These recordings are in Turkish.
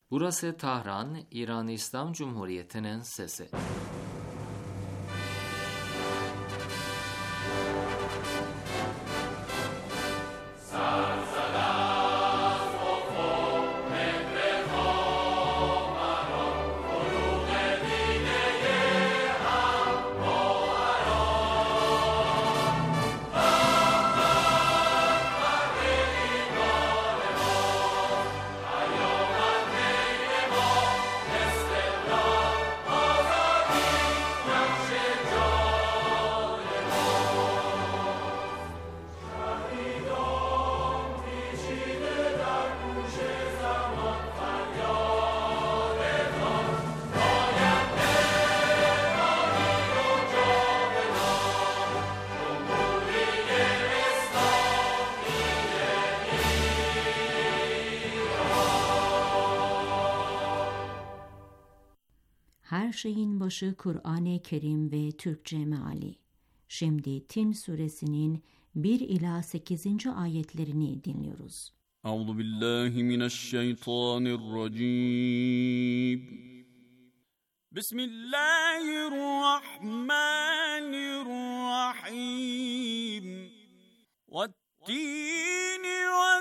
Burası Tahran, İran İslam Cumhuriyeti'nin sesi. Her şeyin başı Kur'an-ı Kerim ve Türkçe meali. Şimdi Tin suresinin 1 ila 8. ayetlerini dinliyoruz. Euzubillahimineşşeytanirracim. Bismillahirrahmanirrahim. Vettini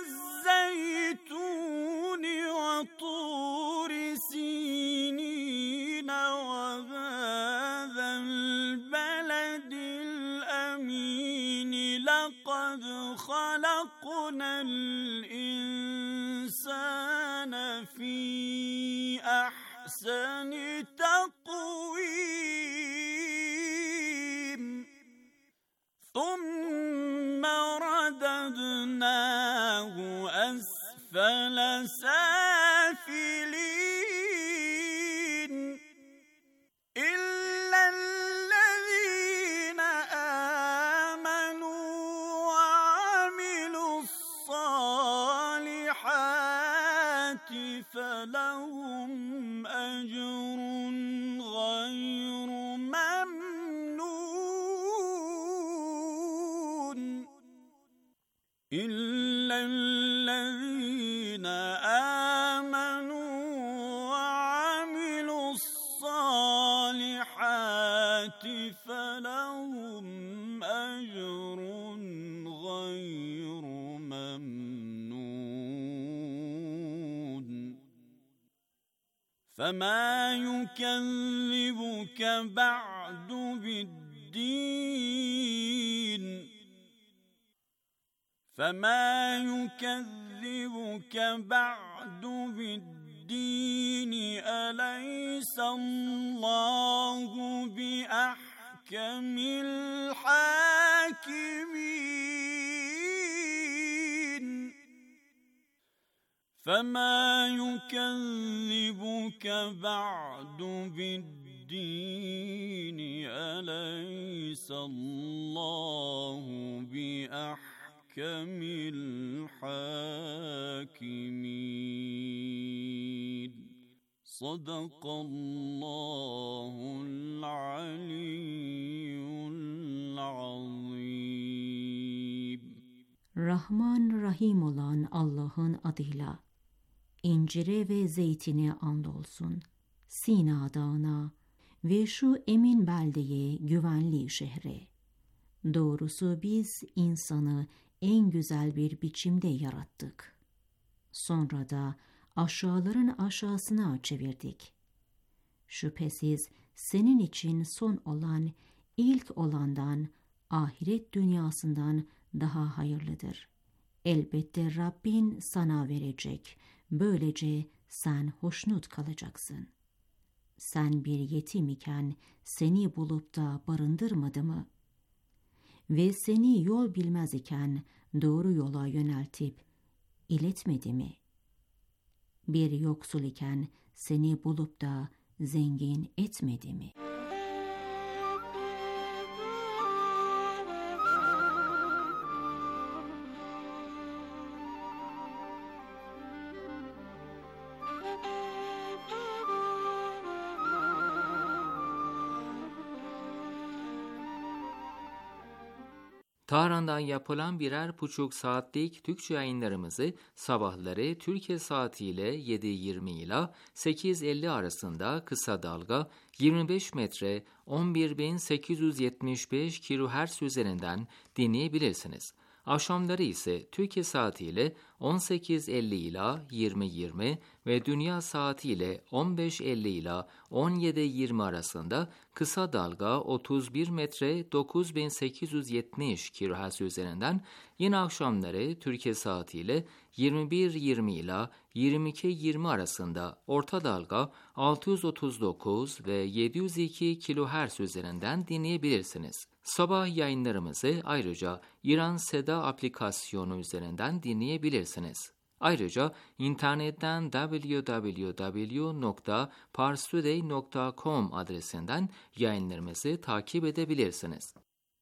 vezzeytuni ve turi sinin ve hâzel beledil emin. Lekad halaknal insâne fî ahseni takvim. Thumma radadnâhu esfele sâfilin. İllellezîne âmenû ve amilussâlihâti felehum ecrun gayru memnûn. İllellezîne âmenû ve amilussâlihâti felehum ecrun gayru memnûn. فَمَا يُكَذِّبُكَ بَعْدُ بِالدِّينِ فَمَا يُكَذِّبُكَ بَعْدُ بِالدِّينِ أَلَيْسَ اللَّهُ بِأَحْكَمِ الْحَاكِمِينَ فَمَا يُكَذِّبُكَ بَعْدُ بِالدِّينِ أَلَيْسَ اللَّهُ بِأَحْكَمِ الْحَاكِمِينَ. صدق الله العلي العظيم. Rahman Rahim olan Allah'ın adıyla. İncire ve zeytine andolsun. Sina dağına ve şu emin beldeye, güvenli şehre. Doğrusu biz insanı en güzel bir biçimde yarattık. Sonra da aşağıların aşağısına çevirdik. Şüphesiz senin için son olan, ilk olandan, ahiret dünyasından daha hayırlıdır. Elbette Rabbin sana verecek. Böylece sen hoşnut kalacaksın. Sen bir yetim iken seni bulup da barındırmadı mı? Ve seni yol bilmez iken doğru yola yöneltip iletmedi mi? Bir yoksul iken seni bulup da zengin etmedi mi? Tahran'dan yapılan birer buçuk saatlik Türkçe yayınlarımızı sabahları Türkiye saatiyle 7.20 ile 8.50 arasında kısa dalga 25 metre 11.875 kHz üzerinden dinleyebilirsiniz. Akşamları ise Türkiye saatiyle 18.50 ila 20.20 ve dünya saatiyle 15.50 ila 17.20 arasında kısa dalga 31 metre 9870 kHz üzerinden, yine akşamları Türkiye saatiyle 21.20 ila 22.20 arasında orta dalga 639 ve 702 kHz üzerinden dinleyebilirsiniz. Sabah yayınlarımızı ayrıca İran Seda aplikasyonu üzerinden dinleyebilirsiniz. Ayrıca internetten www.parstoday.com adresinden yayınlarımızı takip edebilirsiniz.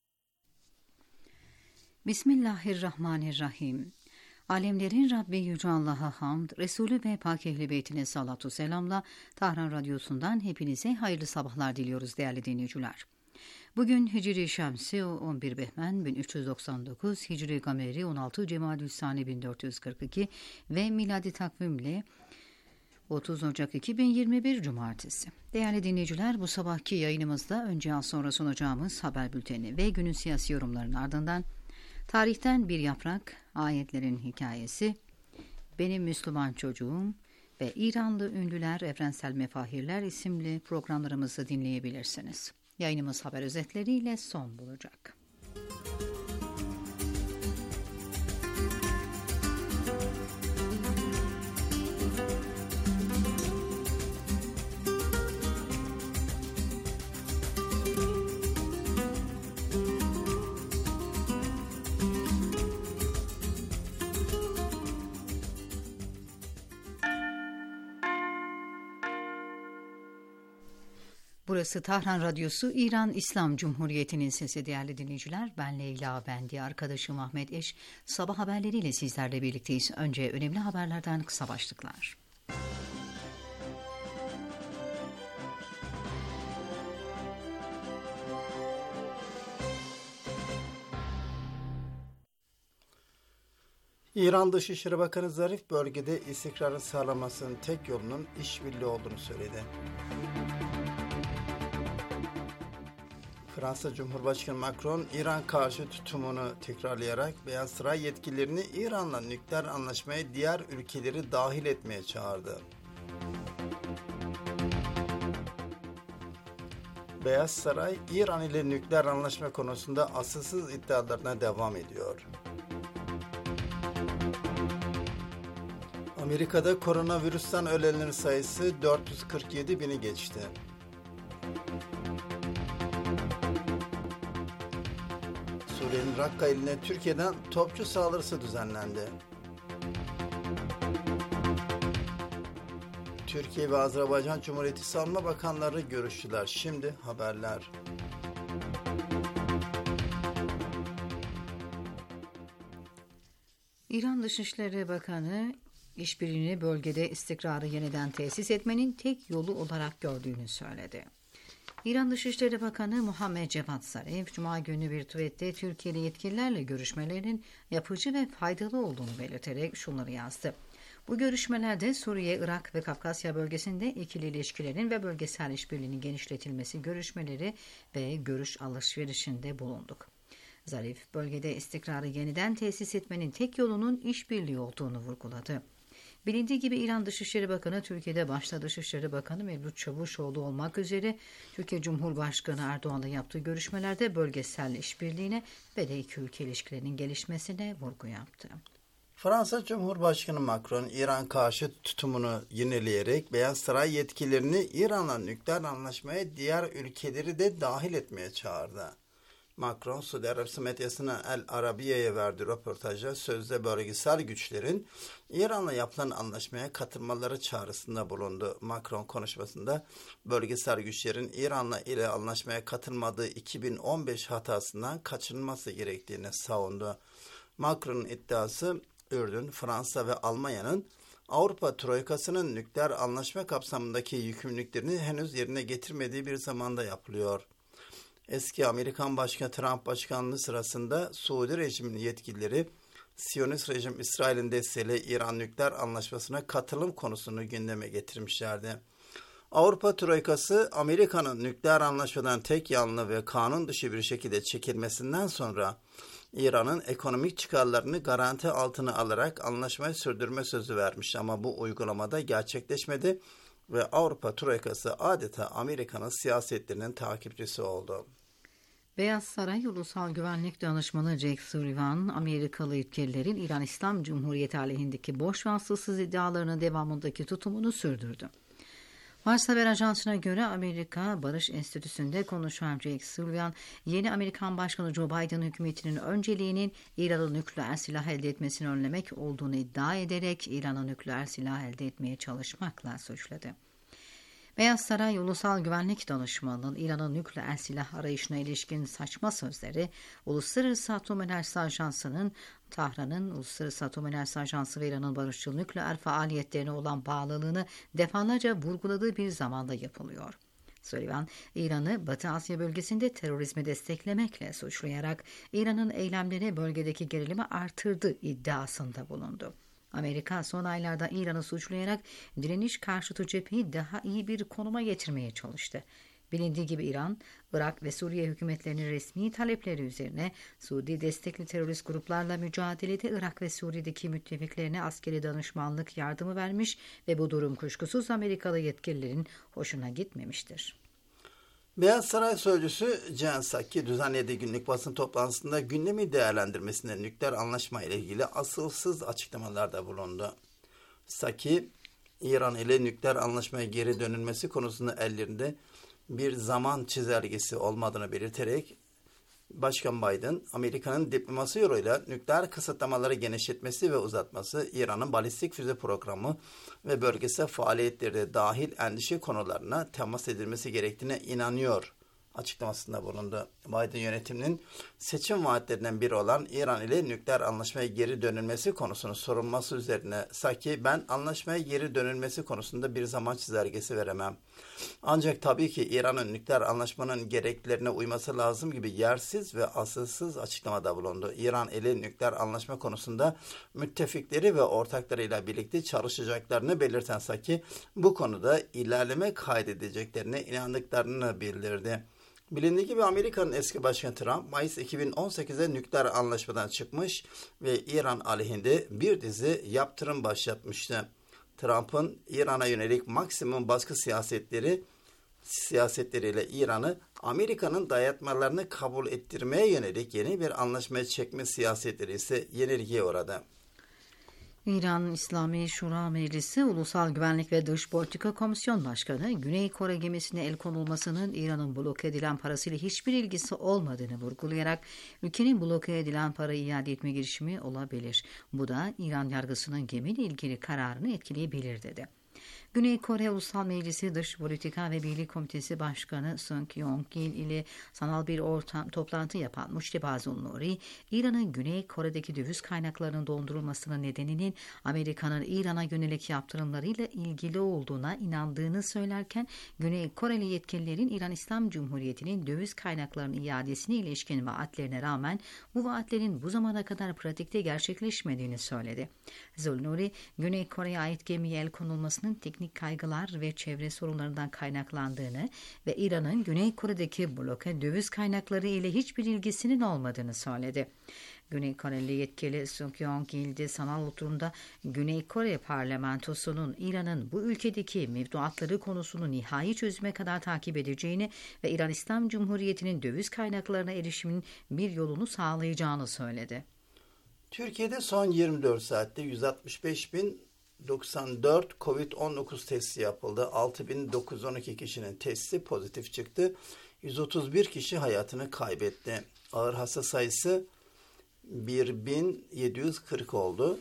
Bismillahirrahmanirrahim. Alemlerin Rabbi Yüce Allah'a hamd, Resulü ve Pak Ehl-i Beytine salatu selamla Tahran Radyosu'ndan hepinize hayırlı sabahlar diliyoruz değerli dinleyiciler. Bugün Hicri Şemsi 11 Behmen 1399, Hicri Gameri 16 Cemadü'l-Sani 1442 ve miladi takvimle 30 Ocak 2021 Cumartesi. Değerli dinleyiciler, bu sabahki yayınımızda önce az sonra sunacağımız haber bülteni ve günün siyasi yorumlarının ardından tarihten bir yaprak, ayetlerin hikayesi, Benim Müslüman Çocuğum ve İranlı Ünlüler Evrensel Mefahirler isimli programlarımızı dinleyebilirsiniz. Yayınımız haber özetleriyle son bulacak. Burası Tahran Radyosu, İran İslam Cumhuriyeti'nin sesi değerli dinleyiciler. Ben Leyla Bendi, arkadaşım Ahmet Eş. Sabah haberleriyle sizlerle birlikteyiz. Önce önemli haberlerden kısa başlıklar. İran Dışişleri Bakanı Zarif bölgede istikrarın sağlamasının tek yolunun işbirliği olduğunu söyledi. Fransa Cumhurbaşkanı Macron, İran karşı tutumunu tekrarlayarak Beyaz Saray yetkililerini İran'la nükleer anlaşmaya diğer ülkeleri dahil etmeye çağırdı. Beyaz Saray, İran ile nükleer anlaşma konusunda asılsız iddialarına devam ediyor. Amerika'da koronavirüsten ölenlerin sayısı 447.000'i geçti. Suriye'nin Rakka iline Türkiye'den topçu saldırısı düzenlendi. Türkiye ve Azerbaycan Cumhuriyeti Savunma Bakanları görüştüler. Şimdi haberler. İran Dışişleri Bakanı, işbirliğini bölgede istikrarı yeniden tesis etmenin tek yolu olarak gördüğünü söyledi. İran Dışişleri Bakanı Muhammed Cevat Zarif, Cuma günü bir tweette Türkiye'li yetkililerle görüşmelerinin yapıcı ve faydalı olduğunu belirterek şunları yazdı. Bu görüşmelerde Suriye, Irak ve Kafkasya bölgesinde ikili ilişkilerin ve bölgesel işbirliğinin genişletilmesi görüşmeleri ve görüş alışverişinde bulunduk. Zarif, bölgede istikrarı yeniden tesis etmenin tek yolunun işbirliği olduğunu vurguladı. Bilindiği gibi İran Dışişleri Bakanı, Türkiye'de başta Dışişleri Bakanı Mevlüt Çavuşoğlu olmak üzere Türkiye Cumhurbaşkanı Erdoğan'la yaptığı görüşmelerde bölgesel işbirliğine ve de iki ülke ilişkilerinin gelişmesine vurgu yaptı. Fransa Cumhurbaşkanı Macron, İran karşı tutumunu yineleyerek Beyaz Saray yetkililerini İran'la nükleer anlaşmaya diğer ülkeleri de dahil etmeye çağırdı. Macron, Suudi Arabistan medyasına El Arabiye'ye verdiği röportajda sözde bölgesel güçlerin İran'la yapılan anlaşmaya katılmaları çağrısında bulundu. Macron konuşmasında bölgesel güçlerin İran'la ile anlaşmaya katılmadığı 2015 hatasından kaçınılması gerektiğini savundu. Macron'un iddiası, Ürdün, Fransa ve Almanya'nın Avrupa Troikası'nın nükleer anlaşma kapsamındaki yükümlülüklerini henüz yerine getirmediği bir zamanda yapılıyor. Eski Amerikan Başkanı Trump başkanlığı sırasında Suudi rejiminin yetkilileri Siyonist rejim İsrail'in desteğiyle İran nükleer anlaşmasına katılım konusunu gündeme getirmişlerdi. Avrupa Troikası Amerika'nın nükleer anlaşmadan tek yanlı ve kanun dışı bir şekilde çekilmesinden sonra İran'ın ekonomik çıkarlarını garanti altına alarak anlaşmayı sürdürme sözü vermiş ama bu uygulamada gerçekleşmedi ve Avrupa Troikası adeta Amerika'nın siyasetlerinin takipçisi oldu. Beyaz Saray Ulusal Güvenlik Danışmanı Jake Sullivan, Amerikalı yetkililerin İran İslam Cumhuriyeti aleyhindeki boş ve asılsız iddialarının devamındaki tutumunu sürdürdü. Fars Haber Ajansı'na göre Amerika Barış Enstitüsü'nde konuşan Jake Sullivan, yeni Amerikan Başkanı Joe Biden hükümetinin önceliğinin İran'ın nükleer silah elde etmesini önlemek olduğunu iddia ederek İran'a nükleer silah elde etmeye çalışmakla suçladı. Beyaz Saray Ulusal Güvenlik Danışmanı'nın İran'ın nükleer silah arayışına ilişkin saçma sözleri, Uluslararası Atom Enerjisi Ajansı'nın Tahran'ın Uluslararası Atom Enerjisi Ajansı ve İran'ın barışçıl nükleer faaliyetlerine olan bağlılığını defalarca vurguladığı bir zamanda yapılıyor. Sullivan, İran'ı Batı Asya bölgesinde terörizmi desteklemekle suçlayarak İran'ın eylemleri bölgedeki gerilimi artırdı iddiasında bulundu. Amerika son aylarda İran'ı suçlayarak direniş karşıtı cepheyi daha iyi bir konuma getirmeye çalıştı. Bilindiği gibi İran, Irak ve Suriye hükümetlerinin resmi talepleri üzerine Suudi destekli terörist gruplarla mücadelede Irak ve Suriye'deki müttefiklerine askeri danışmanlık yardımı vermiş ve bu durum kuşkusuz Amerikalı yetkililerin hoşuna gitmemiştir. Beyaz Saray Sözcüsü Jen Psaki düzenlediği günlük basın toplantısında gündemi değerlendirmesinde nükleer anlaşma ile ilgili asılsız açıklamalarda bulundu. Psaki, İran ile nükleer anlaşmaya geri dönülmesi konusunda ellerinde bir zaman çizelgesi olmadığını belirterek Başkan Biden, Amerika'nın diplomasi yoluyla nükleer kısıtlamaları genişletmesi ve uzatması, İran'ın balistik füze programı ve bölgesel faaliyetleri de dahil endişe konularına temas edilmesi gerektiğine inanıyor açıklamasında bulundu. Biden yönetiminin seçim vaatlerinden biri olan İran ile nükleer anlaşmaya geri dönülmesi konusunun sorulması üzerine Psaki, ben anlaşmaya geri dönülmesi konusunda bir zaman çizelgesi veremem. Ancak tabii ki İran'ın nükleer anlaşmanın gereklilerine uyması lazım gibi yersiz ve asılsız açıklamada bulundu. İran ile nükleer anlaşma konusunda müttefikleri ve ortaklarıyla birlikte çalışacaklarını belirten Psaki, bu konuda ilerleme kaydedeceklerine inandıklarını bildirdi. Bilindiği gibi Amerika'nın eski başkanı Trump, Mayıs 2018'de nükleer anlaşmadan çıkmış ve İran aleyhinde bir dizi yaptırım başlatmıştı. Trump'ın İran'a yönelik maksimum baskı siyasetleriyle İran'ı Amerika'nın dayatmalarını kabul ettirmeye yönelik yeni bir anlaşmaya çekme siyasetleri ise yenilgiye uğradı. İran İslami Şura Meclisi Ulusal Güvenlik ve Dış Politika Komisyon Başkanı, Güney Kore gemisine el konulmasının İran'ın bloke edilen parasıyla hiçbir ilgisi olmadığını vurgulayarak ülkenin bloke edilen parayı iade etme girişimi olabilir. Bu da İran yargısının gemiyle ilgili kararını etkileyebilir dedi. Güney Kore Ulusal Meclisi Dış Politika ve Birlik Komitesi Başkanı Sung Yong-il ile sanal bir toplantı yapan Muştebazul Nuri, İran'ın Güney Kore'deki döviz kaynaklarının dondurulmasının nedeninin Amerika'nın İran'a yönelik yaptırımlarıyla ilgili olduğuna inandığını söylerken, Güney Koreli yetkililerin İran İslam Cumhuriyeti'nin döviz kaynaklarının iadesine ilişkin vaatlerine rağmen bu vaatlerin bu zamana kadar pratikte gerçekleşmediğini söyledi. Zul-Nuri, Güney Kore'ye ait gemiye el konulmasının teknik kaygılar ve çevre sorunlarından kaynaklandığını ve İran'ın Güney Kore'deki bloke döviz kaynakları ile hiçbir ilgisinin olmadığını söyledi. Güney Koreli yetkili Sung Yong-il sanal oturumda Güney Kore parlamentosunun İran'ın bu ülkedeki mevduatları konusunu nihai çözüme kadar takip edeceğini ve İran İslam Cumhuriyeti'nin döviz kaynaklarına erişimin bir yolunu sağlayacağını söyledi. Türkiye'de son 24 saatte 165.094 COVID-19 testi yapıldı. 6.912 kişinin testi pozitif çıktı. 131 kişi hayatını kaybetti. Ağır hasta sayısı 1.740 oldu.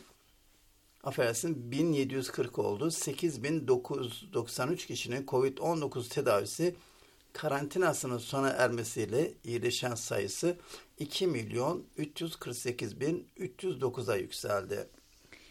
1740 oldu. 8.993 kişinin COVID-19 tedavisi karantinasının sona ermesiyle iyileşen sayısı 2.348.309'a yükseldi.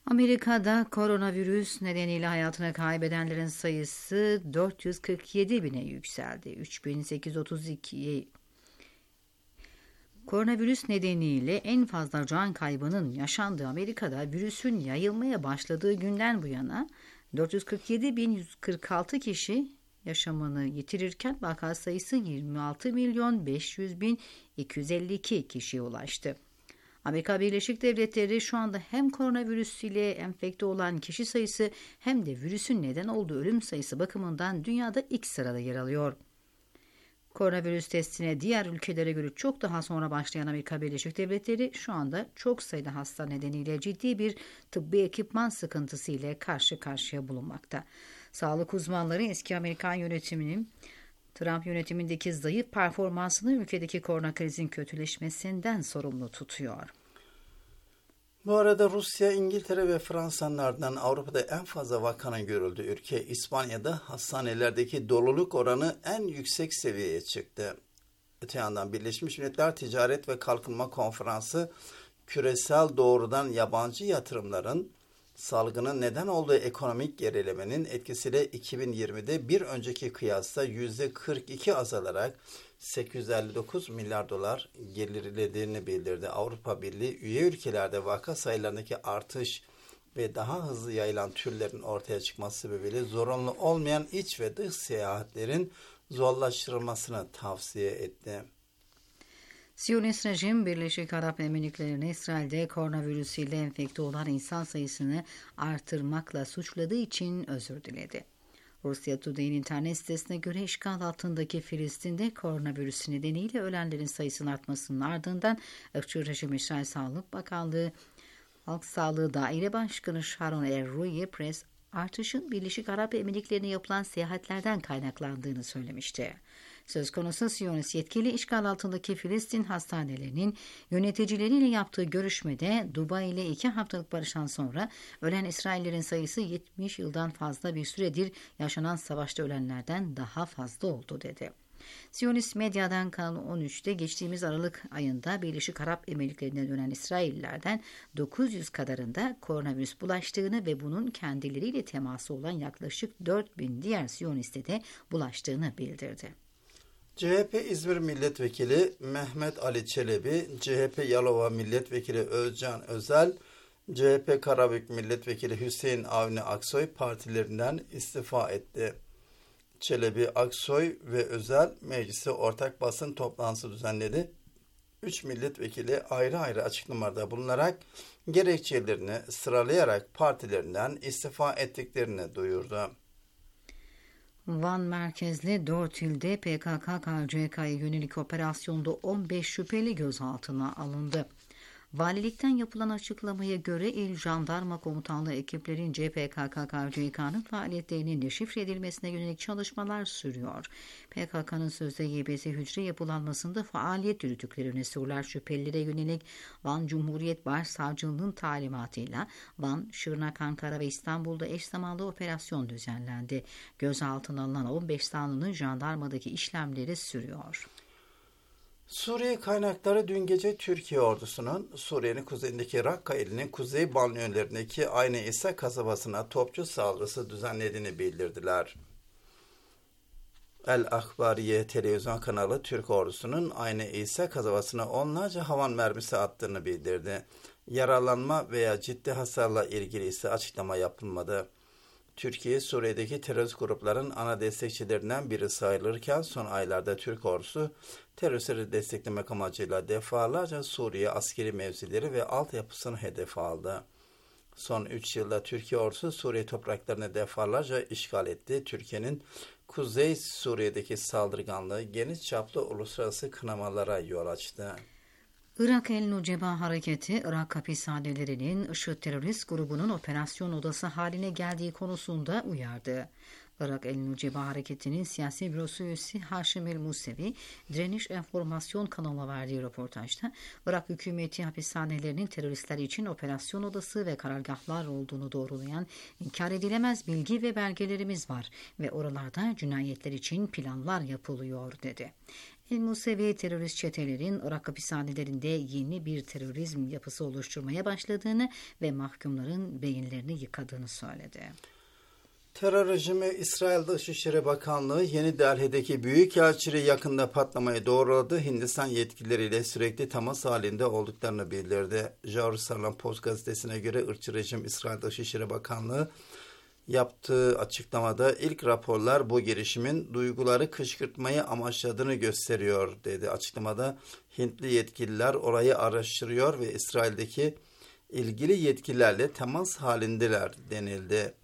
Amerika'da koronavirüs nedeniyle hayatını kaybedenlerin sayısı 447 bine yükseldi. 3832'ye Koronavirüs nedeniyle en fazla can kaybının yaşandığı Amerika'da virüsün yayılmaya başladığı günden bu yana 447.146 kişi yaşamını yitirirken vaka sayısı 26.500.252 kişiye ulaştı. Amerika Birleşik Devletleri şu anda hem koronavirüs ile enfekte olan kişi sayısı hem de virüsün neden olduğu ölüm sayısı bakımından dünyada ilk sırada yer alıyor. Koronavirüs testine diğer ülkelere göre çok daha sonra başlayan Amerika Birleşik Devletleri şu anda çok sayıda hasta nedeniyle ciddi bir tıbbi ekipman sıkıntısı ile karşı karşıya bulunmakta. Sağlık uzmanları eski Amerikan yönetiminin Trump yönetimindeki zayıf performansını ülkedeki korona krizin kötüleşmesinden sorumlu tutuyor. Bu arada Rusya, İngiltere ve Fransa'nın ardından Avrupa'da en fazla vakanın görüldüğü ülke İspanya'da hastanelerdeki doluluk oranı en yüksek seviyeye çıktı. Öte yandan Birleşmiş Milletler Ticaret ve Kalkınma Konferansı küresel doğrudan yabancı yatırımların salgının neden olduğu ekonomik gerilemenin etkisiyle 2020'de bir önceki kıyasla %42 azalarak 859 milyar dolar gerilediğini bildirdi. Avrupa Birliği üye ülkelerde vaka sayılarındaki artış ve daha hızlı yayılan türlerin ortaya çıkması sebebiyle zorunlu olmayan iç ve dış seyahatlerin zorlaştırılmasını tavsiye etti. Siyonist rejim Birleşik Arap Emirlikleri'ni İsrail'de koronavirüsüyle enfekte olan insan sayısını artırmakla suçladığı için özür diledi. Rusya Today'in internet sitesine göre işgal altındaki Filistin'de koronavirüsü nedeniyle ölenlerin sayısının artmasının ardından ırkçı rejim İsrail Sağlık Bakanlığı Halk Sağlığı Daire Başkanı Sharon El-Rouye Press artışın Birleşik Arap Emirlikleri'ne yapılan seyahatlerden kaynaklandığını söylemişti. Söz konusu Siyonist yetkili işgal altındaki Filistin hastanelerinin yöneticileriyle yaptığı görüşmede Dubai ile 2 haftalık barıştan sonra ölen İsraillerin sayısı 70 yıldan fazla bir süredir yaşanan savaşta ölenlerden daha fazla oldu dedi. Siyonist medyadan Kanal 13'te geçtiğimiz Aralık ayında Birleşik Arap Emirlikleri'ne dönen İsraillilerden 900 kadarında koronavirüs bulaştığını ve bunun kendileriyle teması olan yaklaşık 4000 diğer Siyoniste de bulaştığını bildirdi. CHP İzmir Milletvekili Mehmet Ali Çelebi, CHP Yalova Milletvekili Özcan Özel, CHP Karabük Milletvekili Hüseyin Avni Aksoy partilerinden istifa etti. Çelebi, Aksoy ve Özel meclise ortak basın toplantısı düzenledi. 3 milletvekili ayrı ayrı açıklamalarda bulunarak gerekçelerini sıralayarak partilerinden istifa ettiklerini duyurdu. Van merkezli 4 ilde PKK-KCK'ya yönelik operasyonda 15 şüpheli gözaltına alındı. Valilikten yapılan açıklamaya göre İl Jandarma Komutanlığı ekiplerince PKK-KCK'nın faaliyetlerinin deşifre edilmesine yönelik çalışmalar sürüyor. PKK'nın sözde YBS hücre yapılanmasında faaliyet yürüttüklerini sorulan şüphelilere yönelik Van Cumhuriyet Başsavcılığı'nın talimatıyla Van, Şırnak, Ankara ve İstanbul'da eş zamanlı operasyon düzenlendi. Gözaltına alınan 15 zanlının jandarmadaki işlemleri sürüyor. Suriye kaynakları dün gece Türkiye ordusunun Suriye'nin kuzeyindeki Rakka ilinin kuzey banliyölerindeki Aynı İsa kasabasına topçu saldırısı düzenlediğini bildirdiler. El Akbariye televizyon kanalı Türk ordusunun Aynı İsa kasabasına onlarca havan mermisi attığını bildirdi. Yaralanma veya ciddi hasarla ilgili ise açıklama yapılmadı. Türkiye, Suriye'deki terörist grupların ana destekçilerinden biri sayılırken son aylarda Türk ordusu teröristleri desteklemek amacıyla defalarca Suriye askeri mevzileri ve altyapısını hedef aldı. Son 3 yılda Türkiye ordusu Suriye topraklarını defalarca işgal etti. Türkiye'nin Kuzey Suriye'deki saldırganlığı geniş çaplı uluslararası kınamalara yol açtı. Irak El-Nuceba Hareketi, Irak hapishanelerinin IŞİD terörist grubunun operasyon odası haline geldiği konusunda uyardı. Irak El-Nuceba Hareketi'nin siyasi bürosu üyesi Haşim El-Musevi, Direniş Enformasyon kanalına verdiği röportajda, Irak hükümeti hapishanelerinin teröristler için operasyon odası ve karargahlar olduğunu doğrulayan inkar edilemez bilgi ve belgelerimiz var ve oralarda cinayetler için planlar yapılıyor dedi. El-Musevi terörist çetelerin Irak hapishanelerinde yeni bir terörizm yapısı oluşturmaya başladığını ve mahkumların beyinlerini yıkadığını söyledi. Terör rejimi İsrail Dışişleri Bakanlığı Yeni Delhi'deki Büyükelçiliği yakında patlamayı doğruladı. Hindistan yetkilileriyle sürekli temas halinde olduklarını bildirdi. Jerusalem Post gazetesine göre ırkçı rejim İsrail Dışişleri Bakanlığı yaptığı açıklamada ilk raporlar bu girişimin duyguları kışkırtmayı amaçladığını gösteriyor dedi. Açıklamada Hintli yetkililer orayı araştırıyor ve İsrail'deki ilgili yetkililerle temas halindeler denildi.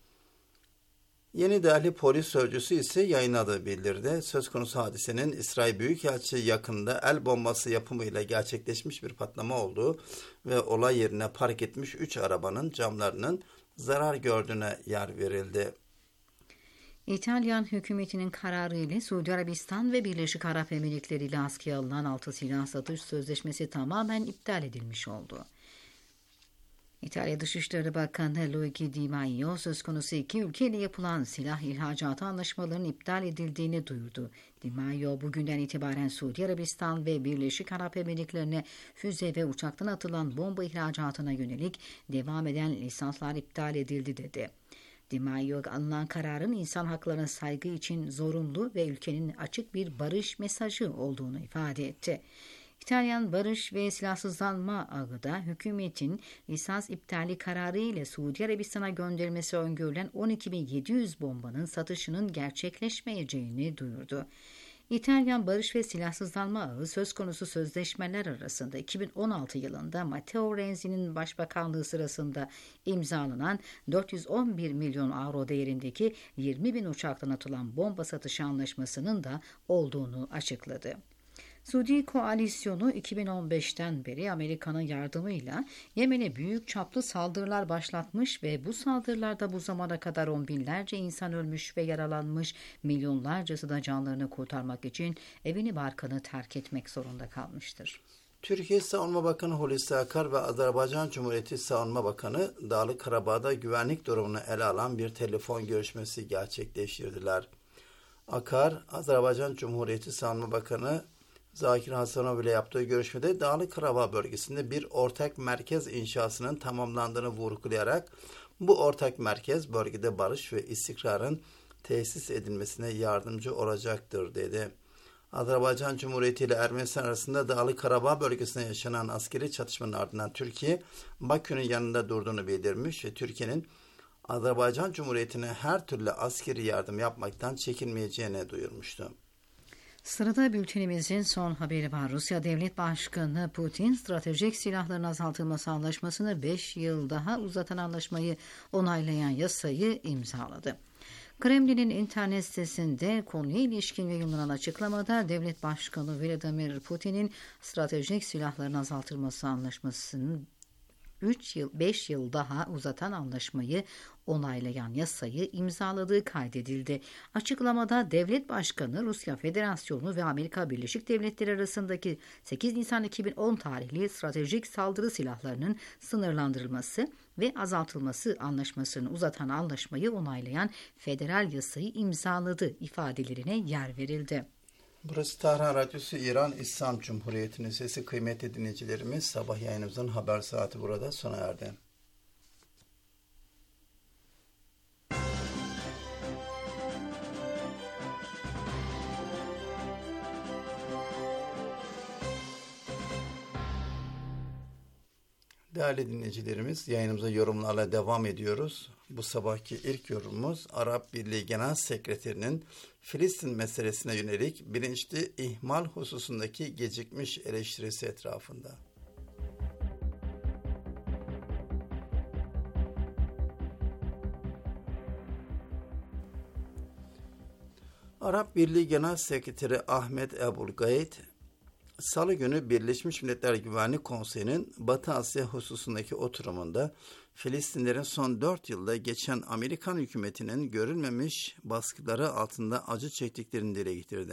Yeni Delhi polis sözcüsü ise yayınladığı bildirdi. Söz konusu hadisenin İsrail Büyükelçiliği yakında el bombası yapımıyla gerçekleşmiş bir patlama olduğu ve olay yerine park etmiş 3 arabanın camlarının zarar gördüğüne yer verildi. İtalyan hükümetinin kararı ile Suudi Arabistan ve Birleşik Arap Emirlikleri ile askıya alınan 6 silah satış sözleşmesi tamamen iptal edilmiş oldu. İtalya Dışişleri Bakanı Luigi Di Maio söz konusu iki ülkeyle yapılan silah ihracatı anlaşmalarının iptal edildiğini duyurdu. Di Maio bugünden itibaren Suudi Arabistan ve Birleşik Arap Emirlikleri'ne füze ve uçaktan atılan bomba ihracatına yönelik devam eden lisanslar iptal edildi dedi. Di Maio alınan kararın insan haklarına saygı için zorunlu ve ülkenin açık bir barış mesajı olduğunu ifade etti. İtalyan Barış ve Silahsızlanma Ağı da hükümetin lisans iptali kararı ile Suudi Arabistan'a gönderilmesi öngörülen 12.700 bombanın satışının gerçekleşmeyeceğini duyurdu. İtalyan Barış ve Silahsızlanma Ağı söz konusu sözleşmeler arasında 2016 yılında Matteo Renzi'nin başbakanlığı sırasında imzalanan 411 milyon avro değerindeki 20.000 uçaktan atılan bomba satışı anlaşmasının da olduğunu açıkladı. Suudi koalisyonu 2015'ten beri Amerika'nın yardımıyla Yemen'e büyük çaplı saldırılar başlatmış ve bu saldırılarda bu zamana kadar on binlerce insan ölmüş ve yaralanmış, milyonlarcası da canlarını kurtarmak için evini barkını terk etmek zorunda kalmıştır. Türkiye Savunma Bakanı Hulusi Akar ve Azerbaycan Cumhuriyeti Savunma Bakanı Dağlık Karabağ'da güvenlik durumunu ele alan bir telefon görüşmesi gerçekleştirdiler. Akar, Azerbaycan Cumhuriyeti Savunma Bakanı Zakir Hasanov ile yaptığı görüşmede Dağlık Karabağ bölgesinde bir ortak merkez inşasının tamamlandığını vurgulayarak bu ortak merkez bölgede barış ve istikrarın tesis edilmesine yardımcı olacaktır dedi. Azerbaycan Cumhuriyeti ile Ermenistan arasında Dağlık Karabağ bölgesinde yaşanan askeri çatışmanın ardından Türkiye, Bakü'nün yanında durduğunu bildirmiş ve Türkiye'nin Azerbaycan Cumhuriyeti'ne her türlü askeri yardım yapmaktan çekinmeyeceğini duyurmuştu. Sırada bültenimizin son haberi var. Rusya Devlet Başkanı Putin, stratejik silahların azaltılması anlaşmasını 5 yıl daha uzatan anlaşmayı onaylayan yasayı imzaladı. Kremlin'in internet sitesinde konuya ilişkin yayınlanan açıklamada Devlet Başkanı Vladimir Putin'in stratejik silahların azaltılması anlaşmasının 5 yıl daha uzatan anlaşmayı onaylayan yasayı imzaladığı kaydedildi. Açıklamada Devlet Başkanı Rusya Federasyonu ve Amerika Birleşik Devletleri arasındaki 8 Nisan 2010 tarihli stratejik saldırı silahlarının sınırlandırılması ve azaltılması anlaşmasını uzatan anlaşmayı onaylayan federal yasayı imzaladı ifadelerine yer verildi. Burası Tahran Radyosu İran İslam Cumhuriyeti'nin sesi. Kıymetli dinleyicilerimiz, sabah yayınımızın haber saati burada sona erdi. Değerli dinleyicilerimiz, yayınımıza yorumlarla devam ediyoruz. Bu sabahki ilk yorumumuz Arap Birliği Genel Sekreterinin Filistin meselesine yönelik bilinçli ihmal hususundaki gecikmiş eleştirisi etrafında. Arap Birliği Genel Sekreteri Ahmet Ebul-Gayet, Salı günü Birleşmiş Milletler Güvenlik Konseyi'nin Batı Asya hususundaki oturumunda Filistinlerin son 4 yılda geçen Amerikan hükümetinin görülmemiş baskıları altında acı çektiklerini dile getirdi.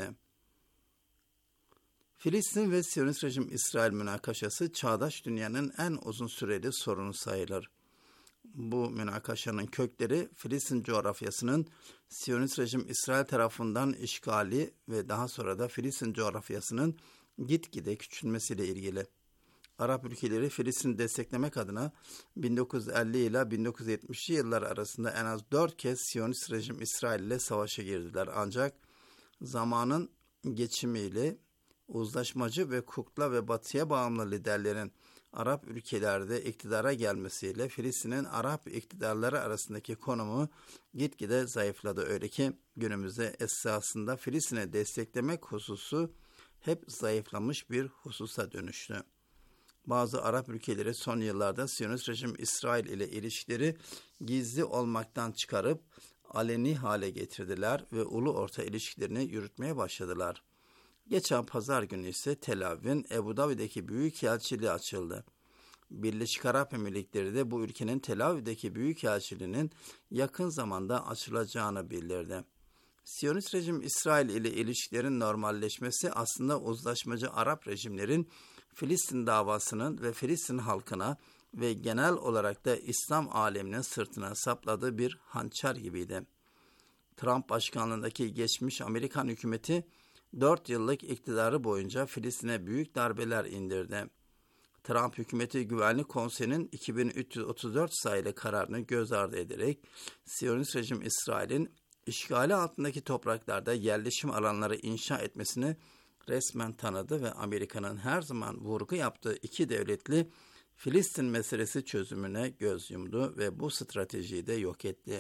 Filistin ve Siyonist rejim İsrail münakaşası çağdaş dünyanın en uzun süreli sorunu sayılır. Bu münakaşanın kökleri Filistin coğrafyasının Siyonist rejim İsrail tarafından işgali ve daha sonra da Filistin coğrafyasının gitgide küçülmesiyle ilgili. Arap ülkeleri Filistin'i desteklemek adına 1950 ile 1970'li yıllar arasında en az 4 kez Siyonist rejim İsrail ile savaşa girdiler. Ancak zamanın geçimiyle uzlaşmacı ve kukla ve batıya bağımlı liderlerin Arap ülkelerde iktidara gelmesiyle Filistin'in Arap iktidarları arasındaki konumu gitgide zayıfladı. Öyle ki günümüzde esasında Filistin'i desteklemek hususu hep zayıflamış bir hususa dönüştü. Bazı Arap ülkeleri son yıllarda Siyonist rejim İsrail ile ilişkileri gizli olmaktan çıkarıp aleni hale getirdiler ve ulu orta ilişkilerini yürütmeye başladılar. Geçen pazar günü ise Tel Aviv'in Ebu Dabi'deki büyükelçiliği açıldı. Birleşik Arap Emirlikleri de bu ülkenin Tel Aviv'deki büyükelçiliğinin yakın zamanda açılacağını bildirdi. Siyonist rejim İsrail ile ilişkilerin normalleşmesi aslında uzlaşmacı Arap rejimlerin Filistin davasının ve Filistin halkına ve genel olarak da İslam aleminin sırtına sapladığı bir hançer gibiydi. Trump başkanlığındaki geçmiş Amerikan hükümeti 4 yıllık iktidarı boyunca Filistin'e büyük darbeler indirdi. Trump hükümeti Güvenlik Konseyi'nin 2334 sayılı kararını göz ardı ederek Siyonist rejim İsrail'in işgali altındaki topraklarda yerleşim alanları inşa etmesini resmen tanıdı ve Amerika'nın her zaman vurgu yaptığı iki devletli Filistin meselesi çözümüne göz yumdu ve bu stratejiyi de yok etti.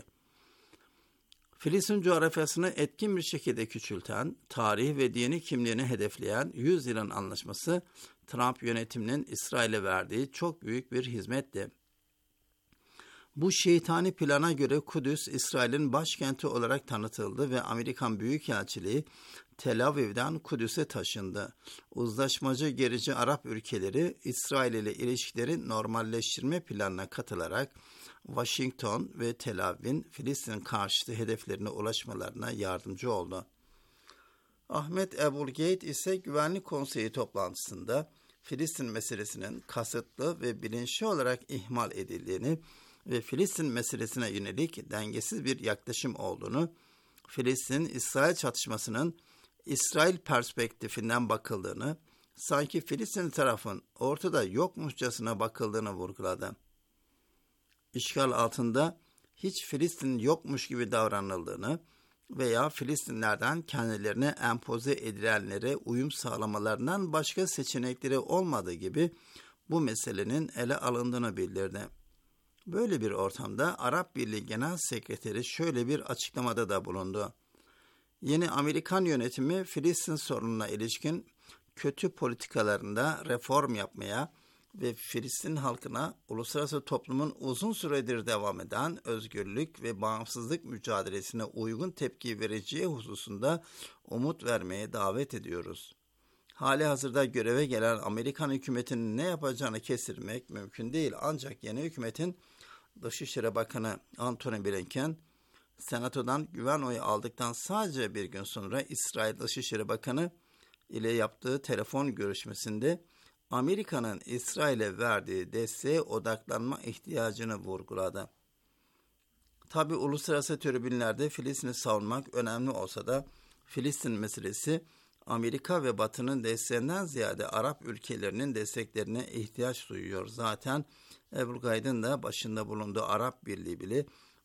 Filistin coğrafyasını etkin bir şekilde küçülten, tarih ve dini kimliğini hedefleyen 100 yılın anlaşması Trump yönetiminin İsrail'e verdiği çok büyük bir hizmetti. Bu şeytani plana göre Kudüs, İsrail'in başkenti olarak tanıtıldı ve Amerikan Büyükelçiliği Tel Aviv'den Kudüs'e taşındı. Uzlaşmacı gerici Arap ülkeleri İsrail ile ilişkileri normalleştirme planına katılarak Washington ve Tel Aviv'in Filistin karşıtı hedeflerine ulaşmalarına yardımcı oldu. Ahmet Ebu'l-Geit ise Güvenlik Konseyi toplantısında Filistin meselesinin kasıtlı ve bilinçli olarak ihmal edildiğini ve Filistin meselesine yönelik dengesiz bir yaklaşım olduğunu, Filistin-İsrail çatışmasının İsrail perspektifinden bakıldığını, sanki Filistin tarafın ortada yokmuşçasına bakıldığını vurguladı. İşgal altında hiç Filistin yokmuş gibi davranıldığını veya Filistinlerden kendilerine empoze edilenlere uyum sağlamalarından başka seçenekleri olmadığı gibi bu meselenin ele alındığını bildirdi. Böyle bir ortamda Arap Birliği Genel Sekreteri şöyle bir açıklamada da bulundu. Yeni Amerikan yönetimi Filistin sorununa ilişkin kötü politikalarında reform yapmaya ve Filistin halkına uluslararası toplumun uzun süredir devam eden özgürlük ve bağımsızlık mücadelesine uygun tepki vereceği hususunda umut vermeye davet ediyoruz. Hali hazırda göreve gelen Amerikan hükümetinin ne yapacağını kestirmek mümkün değil. Ancak yeni hükümetin Dışişleri Bakanı Antony Blinken, Senato'dan güven oyu aldıktan sadece bir gün sonra İsrail Dışişleri Bakanı ile yaptığı telefon görüşmesinde Amerika'nın İsrail'e verdiği desteğe odaklanma ihtiyacını vurguladı. Tabi uluslararası tribünlerde Filistin'i savunmak önemli olsa da Filistin meselesi Amerika ve Batı'nın desteğinden ziyade Arap ülkelerinin desteklerine ihtiyaç duyuyor. Zaten Ebu'l-Geit'in de başında bulunduğu Arap Birliği bile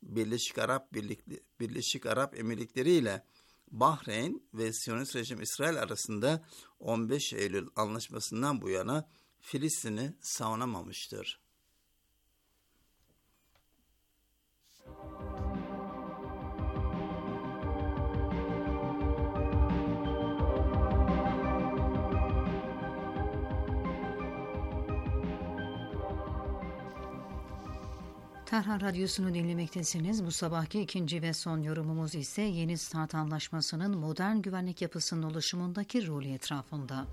Birleşik Arap Emirlikleri ile Bahreyn ve Siyonist rejim İsrail arasında 15 Eylül anlaşmasından bu yana Filistin'i savunamamıştır. Tarhan Radyosu'nu dinlemektesiniz. Bu sabahki ikinci ve son yorumumuz ise Yeni START Anlaşması'nın modern güvenlik yapısının oluşumundaki rolü etrafında.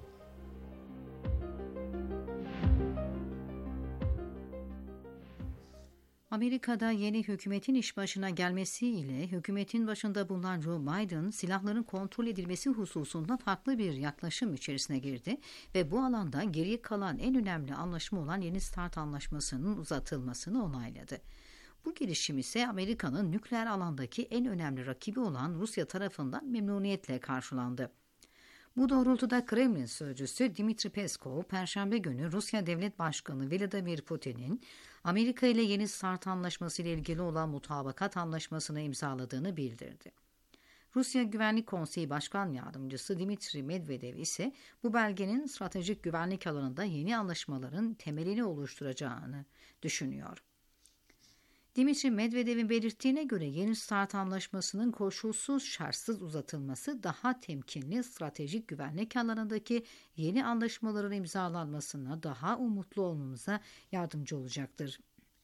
Amerika'da yeni hükümetin iş başına gelmesiyle hükümetin başında bulunan Joe Biden silahların kontrol edilmesi hususunda farklı bir yaklaşım içerisine girdi ve bu alanda geriye kalan en önemli anlaşma olan Yeni START Anlaşması'nın uzatılmasını onayladı. Bu gelişim ise Amerika'nın nükleer alandaki en önemli rakibi olan Rusya tarafından memnuniyetle karşılandı. Bu doğrultuda Kremlin sözcüsü Dmitri Peskov, Perşembe günü Rusya Devlet Başkanı Vladimir Putin'in Amerika ile Yeni START anlaşması ile ilgili olan mutabakat anlaşmasını imzaladığını bildirdi. Rusya Güvenlik Konseyi Başkan Yardımcısı Dmitri Medvedev ise bu belgenin stratejik güvenlik alanında yeni anlaşmaların temelini oluşturacağını düşünüyor. Dmitri Medvedev'in belirttiğine göre Yeni START anlaşmasının koşulsuz şartsız uzatılması daha temkinli stratejik güvenlik alanındaki yeni anlaşmaların imzalanmasına daha umutlu olmamıza yardımcı olacaktır.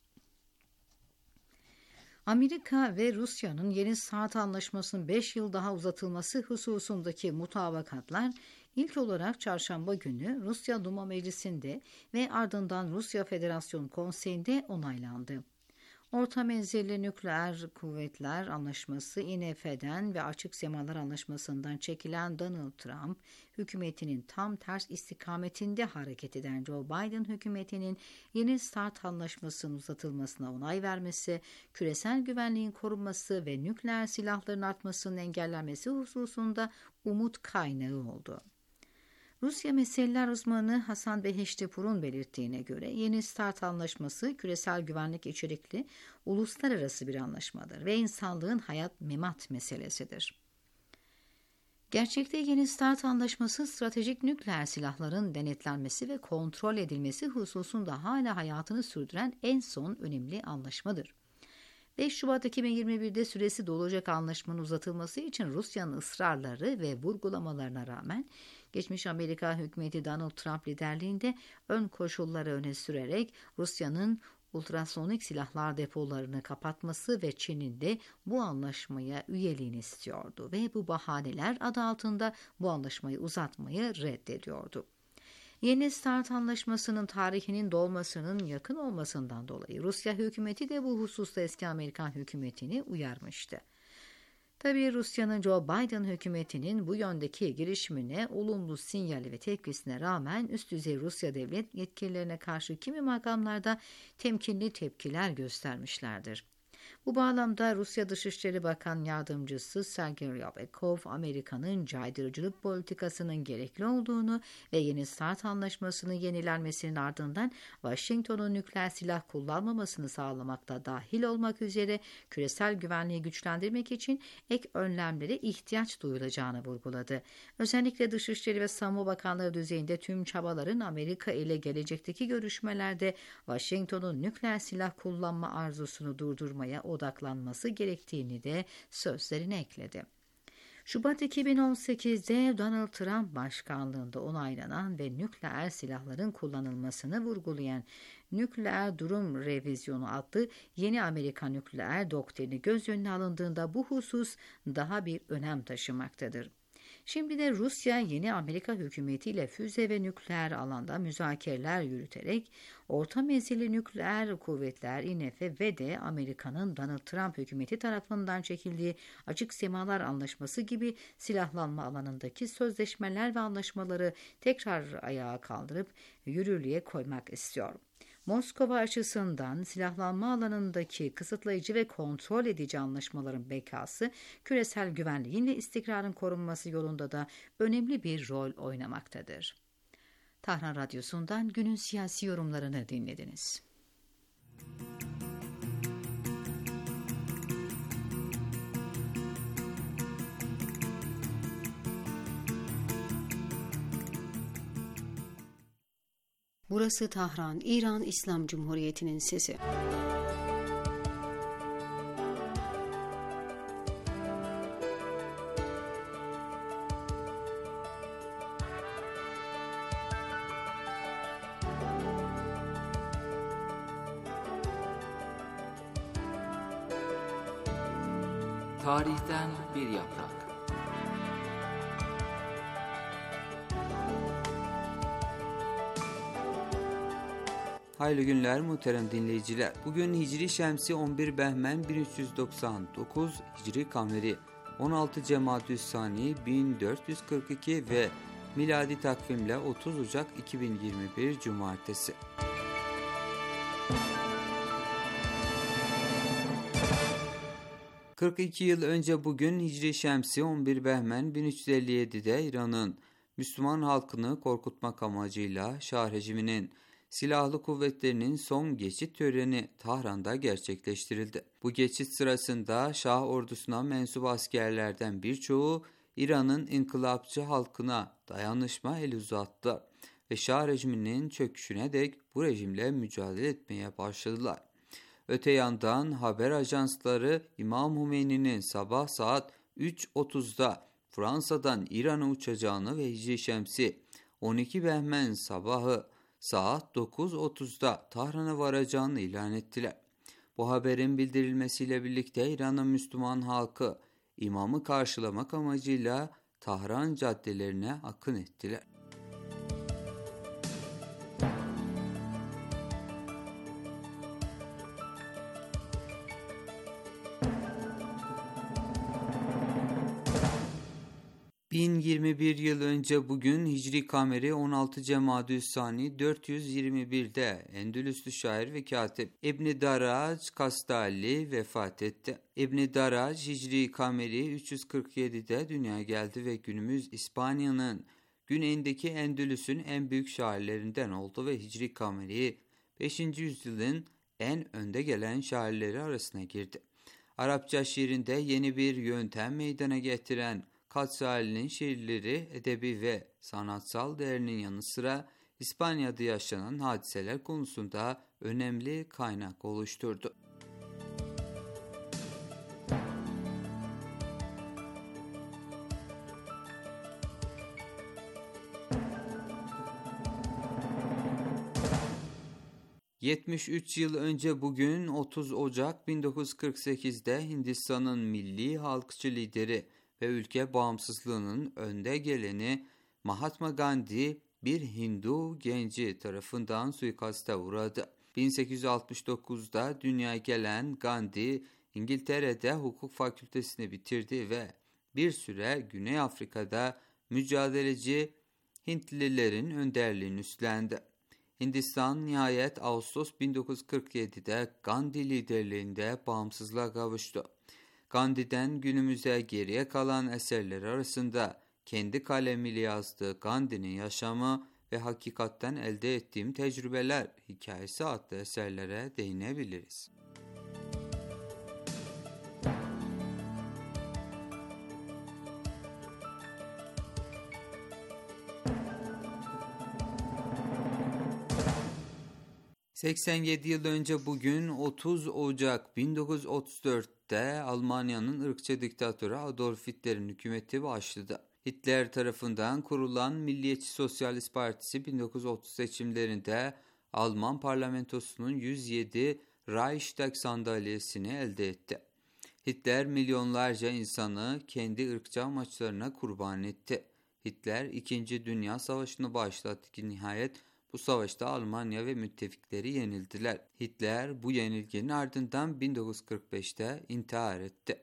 Amerika ve Rusya'nın Yeni START anlaşmasının 5 yıl daha uzatılması hususundaki mutabakatlar ilk olarak çarşamba günü Rusya Duma Meclisi'nde ve ardından Rusya Federasyon Konseyi'nde onaylandı. Orta Menzilli Nükleer Kuvvetler Anlaşması INF'den ve Açık Semalar Anlaşması'ndan çekilen Donald Trump hükümetinin tam ters istikametinde hareket eden Joe Biden hükümetinin Yeni START anlaşmasının uzatılmasına onay vermesi, küresel güvenliğin korunması ve nükleer silahların artmasının engellenmesi hususunda umut kaynağı oldu. Rusya meseleler uzmanı Hasan Beheshtipur'un belirttiğine göre Yeni START anlaşması küresel güvenlik içerikli uluslararası bir anlaşmadır ve insanlığın hayat memat meselesidir. Gerçekte Yeni START anlaşması stratejik nükleer silahların denetlenmesi ve kontrol edilmesi hususunda hala hayatını sürdüren en son önemli anlaşmadır. 5 Şubat 2021'de süresi dolacak anlaşmanın uzatılması için Rusya'nın ısrarları ve vurgulamalarına rağmen geçmiş Amerika hükümeti Donald Trump liderliğinde ön koşulları öne sürerek Rusya'nın ultrasonik silahlar depolarını kapatması ve Çin'in de bu anlaşmaya üyeliğini istiyordu ve bu bahaneler adı altında bu anlaşmayı uzatmayı reddediyordu. Yeni START anlaşmasının tarihinin dolmasının yakın olmasından dolayı Rusya hükümeti de bu hususta eski Amerikan hükümetini uyarmıştı. Tabii Rusya'nın Joe Biden hükümetinin bu yöndeki girişimine olumlu sinyali ve tepkisine rağmen üst düzey Rusya devlet yetkililerine karşı kimi makamlarda temkinli tepkiler göstermişlerdir. Bu bağlamda Rusya Dışişleri Bakan Yardımcısı Sergey Ryabkov, Amerika'nın caydırıcılık politikasının gerekli olduğunu ve Yeni START anlaşmasının yenilenmesinin ardından Washington'un nükleer silah kullanmamasını sağlamakta dahil olmak üzere küresel güvenliği güçlendirmek için ek önlemlere ihtiyaç duyulacağını vurguladı. Özellikle Dışişleri ve Savunma Bakanları düzeyinde tüm çabaların Amerika ile gelecekteki görüşmelerde Washington'un nükleer silah kullanma arzusunu durdurmaya odaklanması gerektiğini de sözlerine ekledi. Şubat 2018'de Donald Trump başkanlığında onaylanan ve nükleer silahların kullanılmasını vurgulayan Nükleer Durum Revizyonu adlı yeni Amerikan nükleer doktrini göz önüne alındığında bu husus daha bir önem taşımaktadır. Şimdi de Rusya yeni Amerika hükümetiyle füze ve nükleer alanda müzakereler yürüterek Orta Menzilli Nükleer Kuvvetler INF ve de Amerika'nın Donald Trump hükümeti tarafından çekildiği Açık Semalar Anlaşması gibi silahlanma alanındaki sözleşmeler ve anlaşmaları tekrar ayağa kaldırıp yürürlüğe koymak istiyor. Moskova açısından silahlanma alanındaki kısıtlayıcı ve kontrol edici anlaşmaların bekası, küresel güvenliğin ve istikrarın korunması yolunda da önemli bir rol oynamaktadır. Tahran Radyosu'ndan günün siyasi yorumlarını dinlediniz. Burası Tahran, İran İslam Cumhuriyeti'nin sesi. Tarihten bir yaprak. Hayırlı günler muhterem dinleyiciler. Bugün Hicri Şemsi 11 Behmen 1399, Hicri Kameri 16 Cemadüssani 1442 ve miladi takvimle 30 Ocak 2021 Cumartesi. 42 yıl önce bugün Hicri Şemsi 11 Behmen 1357'de İran'ın Müslüman halkını korkutmak amacıyla Şah rejiminin silahlı kuvvetlerinin son geçit töreni Tahran'da gerçekleştirildi. Bu geçit sırasında Şah ordusuna mensup askerlerden birçoğu İran'ın inkılapçı halkına dayanışma el uzattı ve Şah rejiminin çöküşüne dek bu rejimle mücadele etmeye başladılar. Öte yandan haber ajansları İmam Hümeyni'nin sabah saat 3.30'da Fransa'dan İran'a uçacağını ve Hicri Şemsi 12 Behmen sabahı saat 9.30'da Tahran'a varacağını ilan ettiler. Bu haberin bildirilmesiyle birlikte İran'ın Müslüman halkı imamı karşılamak amacıyla Tahran caddelerine akın ettiler. ...1021 yıl önce bugün Hicri Kameri 16 Cemadü's-Sani 421'de Endülüslü şair ve katip İbn Darac Kastali vefat etti. İbn Darac Hicri Kameri 347'de dünyaya geldi ve günümüz İspanya'nın güneyindeki Endülüs'ün en büyük şairlerinden oldu ve Hicri Kameri 5. yüzyılın en önde gelen şairleri arasına girdi. Arapça şiirinde yeni bir yöntem meydana getiren Katsali'nin şiirleri edebi ve sanatsal değerinin yanı sıra İspanya'da yaşanan hadiseler konusunda önemli kaynak oluşturdu. ...73 yıl önce bugün 30 Ocak 1948'de Hindistan'ın milli halkçı lideri ve ülke bağımsızlığının önde geleni Mahatma Gandhi bir Hindu genci tarafından suikaste uğradı. 1869'da dünyaya gelen Gandhi, İngiltere'de hukuk fakültesini bitirdi ve bir süre Güney Afrika'da mücadeleci Hintlilerin önderliğini üstlendi. Hindistan nihayet Ağustos 1947'de Gandhi liderliğinde bağımsızlığa kavuştu. Gandhi'den günümüze geriye kalan eserleri arasında kendi kalemiyle yazdığı Gandhi'nin yaşamı ve hakikatten elde ettiğim tecrübeler hikayesi adlı eserlere değinebiliriz. ...87 yıl önce bugün 30 Ocak 1934'te Almanya'nın ırkçı diktatörü Adolf Hitler'in hükümeti başladı. Hitler tarafından kurulan Milliyetçi Sosyalist Partisi 1930 seçimlerinde Alman parlamentosunun 107 Reichstag sandalyesini elde etti. Hitler milyonlarca insanı kendi ırkçı amaçlarına kurban etti. Hitler 2. Dünya Savaşı'nı başlattı ki nihayet bu savaşta Almanya ve müttefikleri yenildiler. Hitler bu yenilginin ardından 1945'te intihar etti.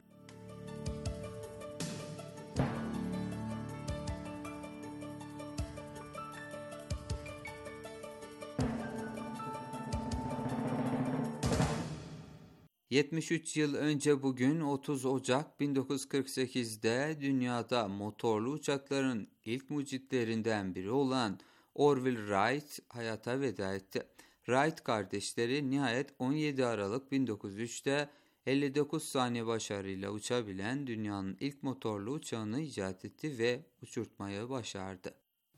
...73 yıl önce bugün 30 Ocak 1948'de dünyada motorlu uçakların ilk mucitlerinden biri olan Orville Wright hayata veda etti. Wright kardeşleri nihayet 17 Aralık 1903'te 59 saniye başarıyla uçabilen dünyanın ilk motorlu uçağını icat etti ve uçurtmayı başardı.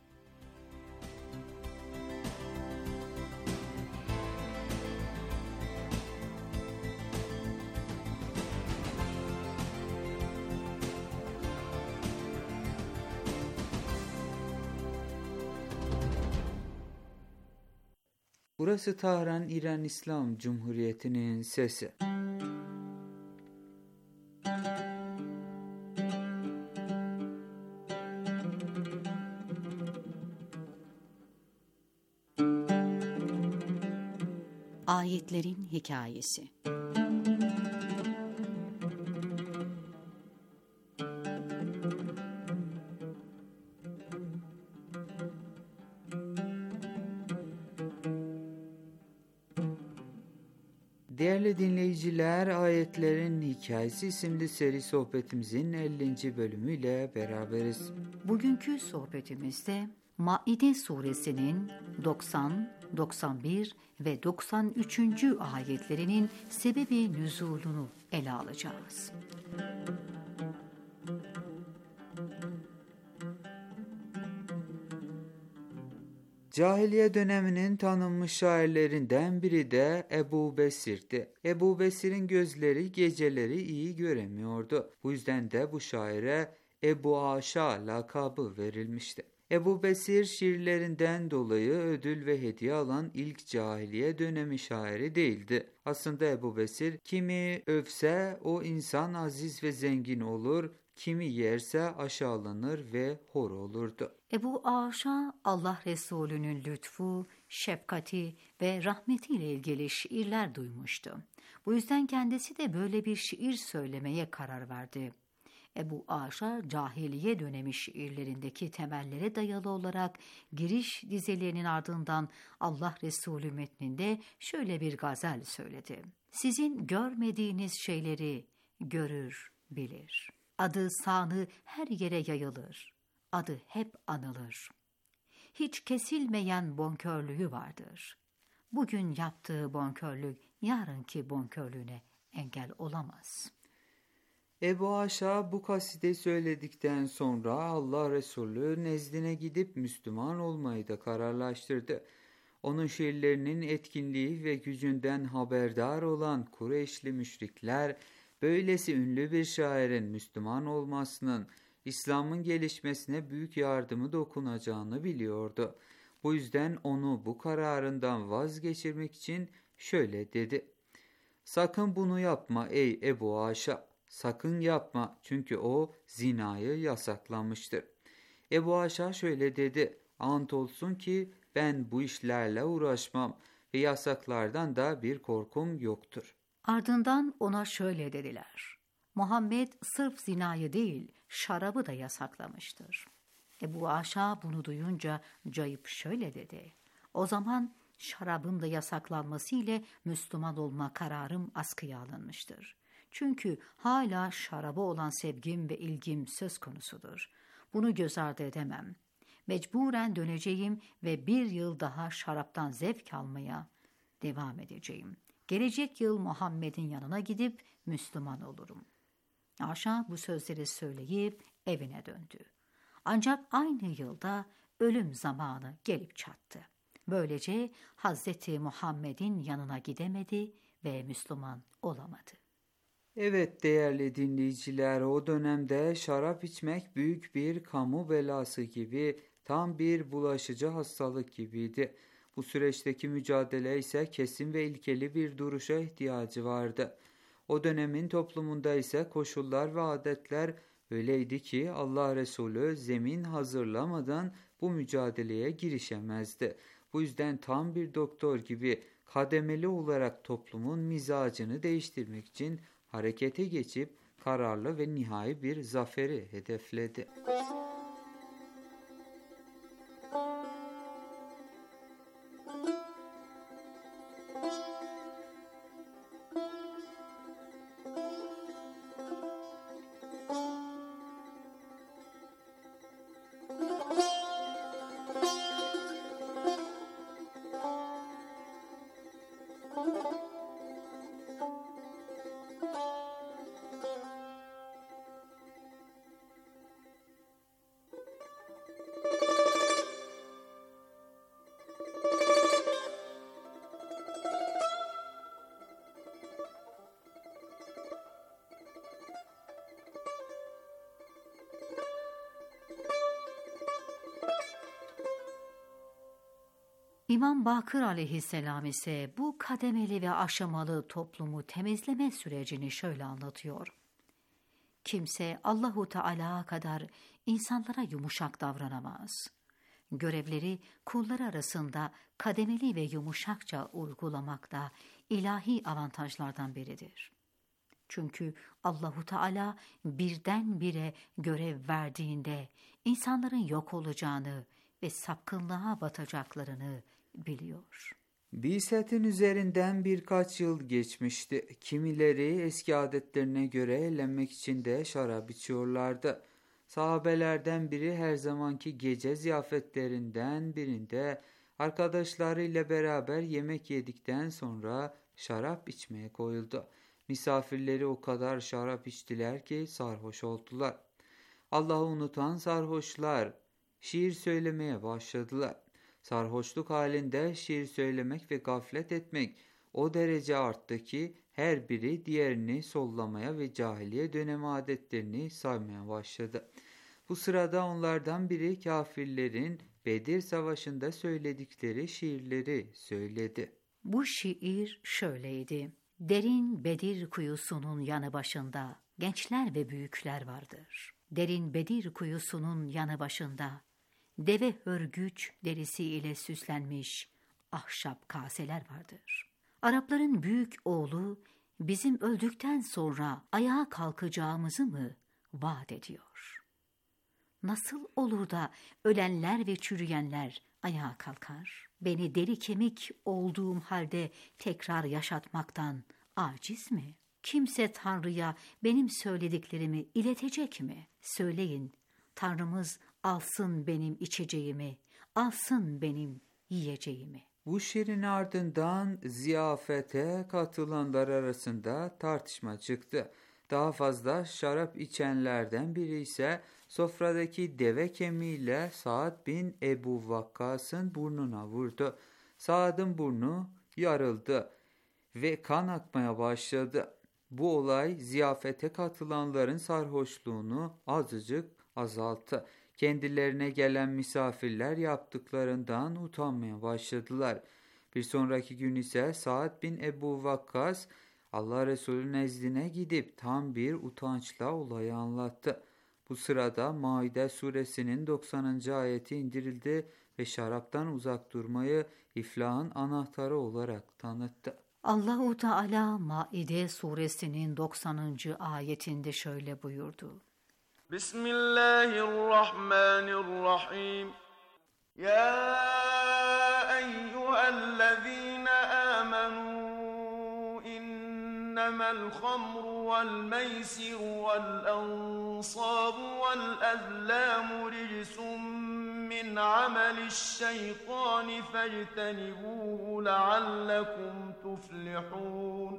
Burası Tahran İran İslam Cumhuriyeti'nin sesi. Ayetlerin Hikayesi. Değerli dinleyiciler, Ayetlerin Hikayesi isimli seri sohbetimizin 50. bölümüyle beraberiz. Bugünkü sohbetimizde Maide suresinin 90, 91 ve 93. ayetlerinin sebebi nüzulunu ele alacağız. Cahiliye döneminin tanınmış şairlerinden biri de Ebu Besir'di. Ebu Besir'in gözleri geceleri iyi göremiyordu. Bu yüzden de bu şaire Ebu Aşa lakabı verilmişti. Ebu Besir şiirlerinden dolayı ödül ve hediye alan ilk cahiliye dönemi şairi değildi. Aslında Ebu Besir kimi övse o insan aziz ve zengin olur, kimi yerse aşağılanır ve hor olurdu. Ebu Aşa, Allah Resulü'nün lütfu, şefkati ve rahmetiyle ilgili şiirler duymuştu. Bu yüzden kendisi de böyle bir şiir söylemeye karar verdi. Ebu Aşa, cahiliye dönemi şiirlerindeki temellere dayalı olarak giriş dizelerinin ardından Allah Resulü metninde şöyle bir gazel söyledi. Sizin görmediğiniz şeyleri görür, bilir. Adı sanı her yere yayılır. Adı hep anılır. Hiç kesilmeyen bonkörlüğü vardır. Bugün yaptığı bonkörlük yarınki bonkörlüğüne engel olamaz. Ebu Aşa bu kasideyi söyledikten sonra Allah Resulü nezdine gidip Müslüman olmayı da kararlaştırdı. Onun şiirlerinin etkinliği ve gücünden haberdar olan Kureyşli müşrikler, böylesi ünlü bir şairin Müslüman olmasının İslam'ın gelişmesine büyük yardımı dokunacağını biliyordu. Bu yüzden onu bu kararından vazgeçirmek için şöyle dedi. Sakın bunu yapma ey Ebu Aşa, sakın yapma çünkü o zinayı yasaklamıştır. Ebu Aşa şöyle dedi, ant olsun ki ben bu işlerle uğraşmam ve yasaklardan da bir korkum yoktur. Ardından ona şöyle dediler. Muhammed sırf zinayı değil, şarabı da yasaklamıştır. Ebu Aşa bunu duyunca cayıp şöyle dedi. O zaman şarabın da yasaklanması ile Müslüman olma kararım askıya alınmıştır. Çünkü hala şaraba olan sevgim ve ilgim söz konusudur. Bunu göz ardı edemem. Mecburen döneceğim ve 1 yıl daha şaraptan zevk almaya devam edeceğim. Gelecek yıl Muhammed'in yanına gidip Müslüman olurum. Aşa bu sözleri söyleyip evine döndü. Ancak aynı yılda ölüm zamanı gelip çattı. Böylece Hazreti Muhammed'in yanına gidemedi ve Müslüman olamadı. Evet değerli dinleyiciler, o dönemde şarap içmek büyük bir kamu belası gibi, tam bir bulaşıcı hastalık gibiydi. Bu süreçteki mücadele ise kesin ve ilkeli bir duruşa ihtiyacı vardı. O dönemin toplumunda ise koşullar ve adetler öyleydi ki Allah Resulü zemin hazırlamadan bu mücadeleye girişemezdi. Bu yüzden tam bir doktor gibi kademeli olarak toplumun mizacını değiştirmek için harekete geçip kararlı ve nihai bir zaferi hedefledi. İmam Bakır aleyhisselam ise bu kademeli ve aşamalı toplumu temizleme sürecini şöyle anlatıyor. Kimse Allahu Teala kadar insanlara yumuşak davranamaz. Görevleri kulları arasında kademeli ve yumuşakça uygulamak da ilahi avantajlardan biridir. Çünkü Allahu Teala birdenbire görev verdiğinde insanların yok olacağını ve sapkınlığa batacaklarını biliyor. Bi'setin üzerinden birkaç yıl geçmişti. Kimileri eski adetlerine göre eğlenmek için de şarap içiyorlardı. Sahabelerden biri her zamanki gece ziyafetlerinden birinde arkadaşlarıyla beraber yemek yedikten sonra şarap içmeye koyuldu. Misafirleri o kadar şarap içtiler ki sarhoş oldular. Allah'ı unutan sarhoşlar şiir söylemeye başladılar. Sarhoşluk halinde şiir söylemek ve gaflet etmek o derece arttı ki her biri diğerini sollamaya ve cahiliye dönemi adetlerini saymaya başladı. Bu sırada onlardan biri kafirlerin Bedir Savaşı'nda söyledikleri şiirleri söyledi. Bu şiir şöyleydi. Derin Bedir kuyusunun yanı başında gençler ve büyükler vardır. Derin Bedir kuyusunun yanı başında deve hörgüç derisi ile süslenmiş ahşap kaseler vardır. Arapların büyük oğlu bizim öldükten sonra ayağa kalkacağımızı mı vaat ediyor? Nasıl olur da ölenler ve çürüyenler ayağa kalkar? Beni deri kemik olduğum halde tekrar yaşatmaktan aciz mi? Kimse Tanrı'ya benim söylediklerimi iletecek mi? Söyleyin, Tanrımız alsın benim içeceğimi, alsın benim yiyeceğimi. Bu şiirin ardından ziyafete katılanlar arasında tartışma çıktı. Daha fazla şarap içenlerden biri ise sofradaki deve kemiğiyle Sa'd bin Ebu Vakkas'ın burnuna vurdu. Sa'd'ın burnu yarıldı ve kan akmaya başladı. Bu olay ziyafete katılanların sarhoşluğunu azıcık azalttı. Kendilerine gelen misafirler yaptıklarından utanmaya başladılar. Bir sonraki gün ise Sa'd bin Ebu Vakkas Allah Resulü nezdine gidip tam bir utançla olayı anlattı. Bu sırada Maide suresinin 90. ayeti indirildi ve şaraptan uzak durmayı iflahın anahtarı olarak tanıttı. Allah-u Teala Maide suresinin 90. ayetinde şöyle buyurdu. Bismillahirrahmanirrahim. Ya eyyühellezine amenu innemel hamru vel meysiru vel ansabu vel azlamu ricsun min amelişşeytani fectenibuhu leallekum tuflihun.